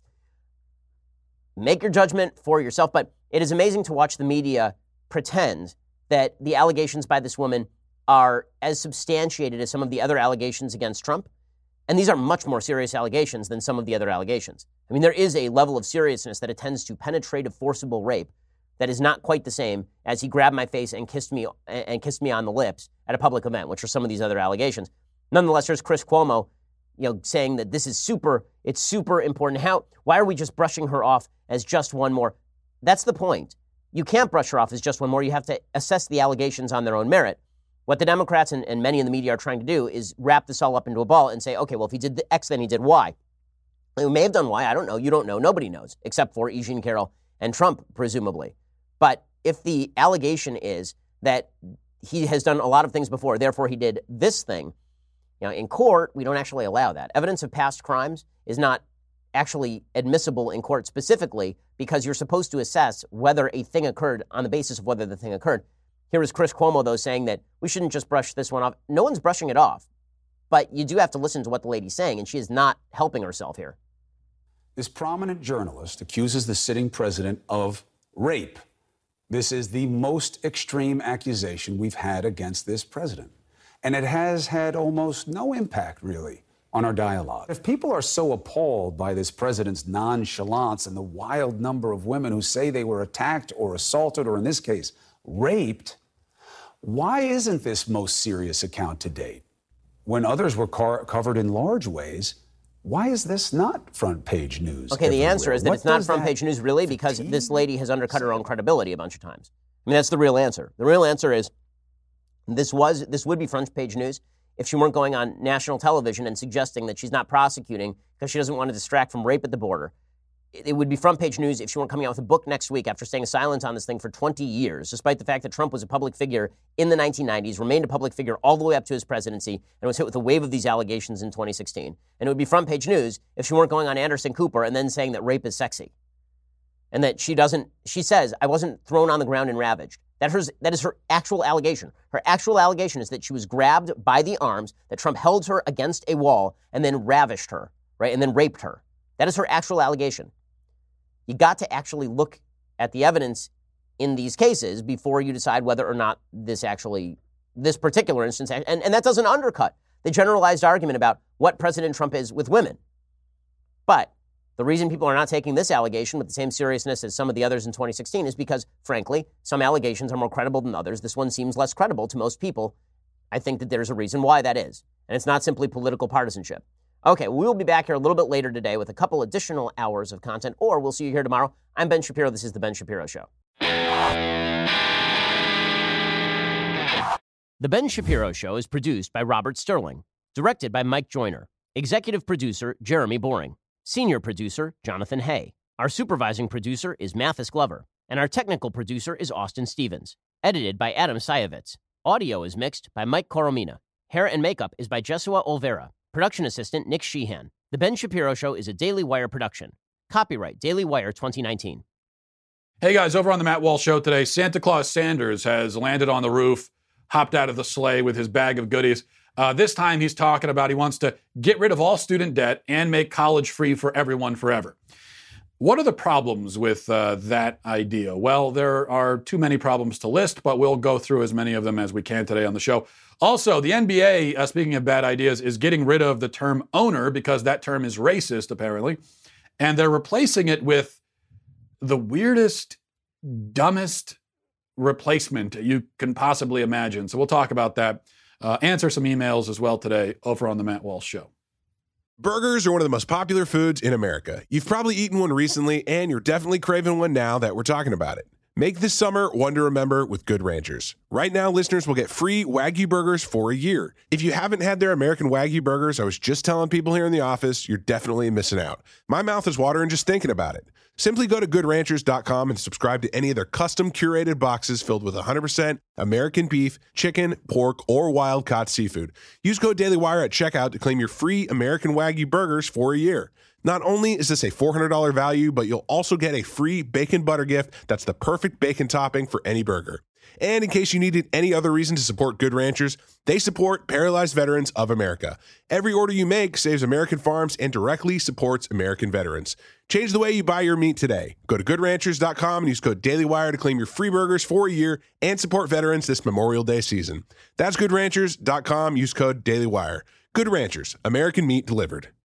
make your judgment for yourself. But it is amazing to watch the media pretend that the allegations by this woman are as substantiated as some of the other allegations against Trump. And these are much more serious allegations than some of the other allegations. I mean, there is a level of seriousness that attends to penetrative, forcible rape that is not quite the same as he grabbed my face and kissed me and kissed me on the lips at a public event, which are some of these other allegations. Nonetheless, there's Chris Cuomo, you know, saying that this is super, it's super important. How, why are we just brushing her off as just one more? That's the point. You can't brush her off as just one more. You have to assess the allegations on their own merit. What the Democrats and, and many in the media are trying to do is wrap this all up into a ball and say, okay, well, if he did X, then he did Y. He may have done Y. I don't know. You don't know. Nobody knows, except for E. Jean Carroll and Trump, presumably. But if the allegation is that he has done a lot of things before, therefore he did this thing, you know, in court, we don't actually allow that. Evidence of past crimes is not actually admissible in court specifically because you're supposed to assess whether a thing occurred on the basis of whether the thing occurred. Here is Chris Cuomo, though, saying that we shouldn't just brush this one off. No one's brushing it off. But you do have to listen to what the lady's saying, and she is not helping herself here. This prominent journalist accuses the sitting president of rape. This is the most extreme accusation we've had against this president. And it has had almost no impact, really, on our dialogue. If people are so appalled by this president's nonchalance and the wild number of women who say they were attacked or assaulted, or in this case, raped, why isn't this most serious account to date? When others were car- covered in large ways, why is this not front page news? Okay, the everywhere? answer is that What it's not does front that page news, really, because this lady has undercut her own credibility a bunch of times. I mean, that's the real answer. The real answer is this was this would be front page news if she weren't going on national television and suggesting that she's not prosecuting because she doesn't want to distract from rape at the border. It would be front page news if she weren't coming out with a book next week after staying silent on this thing for twenty years, despite the fact that Trump was a public figure in the nineteen nineties, remained a public figure all the way up to his presidency, and was hit with a wave of these allegations in twenty sixteen. And it would be front page news if she weren't going on Anderson Cooper and then saying that rape is sexy. And that she doesn't, she says, I wasn't thrown on the ground and ravaged. That, hers, that is her actual allegation. Her actual allegation is that she was grabbed by the arms, that Trump held her against a wall and then ravished her, right, and then raped her. That is her actual allegation. You got to actually look at the evidence in these cases before you decide whether or not this actually, this particular instance, and, and that doesn't undercut the generalized argument about what President Trump is with women. But the reason people are not taking this allegation with the same seriousness as some of the others in twenty sixteen is because, frankly, some allegations are more credible than others. This one seems less credible to most people. I think that there's a reason why that is. And it's not simply political partisanship. Okay, we'll be back here a little bit later today with a couple additional hours of content, or we'll see you here tomorrow. I'm Ben Shapiro. This is The Ben Shapiro Show. The Ben Shapiro Show is produced by Robert Sterling, directed by Mike Joyner, executive producer Jeremy Boring, senior producer Jonathan Hay. Our supervising producer is Mathis Glover, and our technical producer is Austin Stevens, edited by Adam Sayevitz. Audio is mixed by Mike Coromina. Hair and makeup is by Jesua Olvera. Production assistant Nick Sheehan. The Ben Shapiro Show is a Daily Wire production. Copyright Daily Wire twenty nineteen. Hey guys, over on the Matt Walsh Show today, Santa Claus Sanders has landed on the roof, hopped out of the sleigh with his bag of goodies. Uh, this time he's talking about he wants to get rid of all student debt and make college free for everyone forever. What are the problems with uh, that idea? Well, there are too many problems to list, but we'll go through as many of them as we can today on the show. Also, the N B A, uh, speaking of bad ideas, is getting rid of the term owner because that term is racist, apparently. And they're replacing it with the weirdest, dumbest replacement you can possibly imagine. So we'll talk about that. Uh, answer some emails as well today over on the Matt Walsh Show. Burgers are one of the most popular foods in America. You've probably eaten one recently, and you're definitely craving one now that we're talking about it. Make this summer one to remember with Good Ranchers. Right now, listeners will get free Wagyu burgers for a year. If you haven't had their American Wagyu burgers, I was just telling people here in the office, you're definitely missing out. My mouth is watering just thinking about it. Simply go to good ranchers dot com and subscribe to any of their custom curated boxes filled with one hundred percent American beef, chicken, pork, or wild-caught seafood. Use code DailyWire at checkout to claim your free American Wagyu burgers for a year. Not only is this a four hundred dollars value, but you'll also get a free bacon butter gift that's the perfect bacon topping for any burger. And in case you needed any other reason to support Good Ranchers, they support Paralyzed Veterans of America. Every order you make saves American farms and directly supports American veterans. Change the way you buy your meat today. Go to good ranchers dot com and use code DailyWire to claim your free burgers for a year and support veterans this Memorial Day season. That's good ranchers dot com. Use code DailyWire. Good Ranchers, American meat delivered.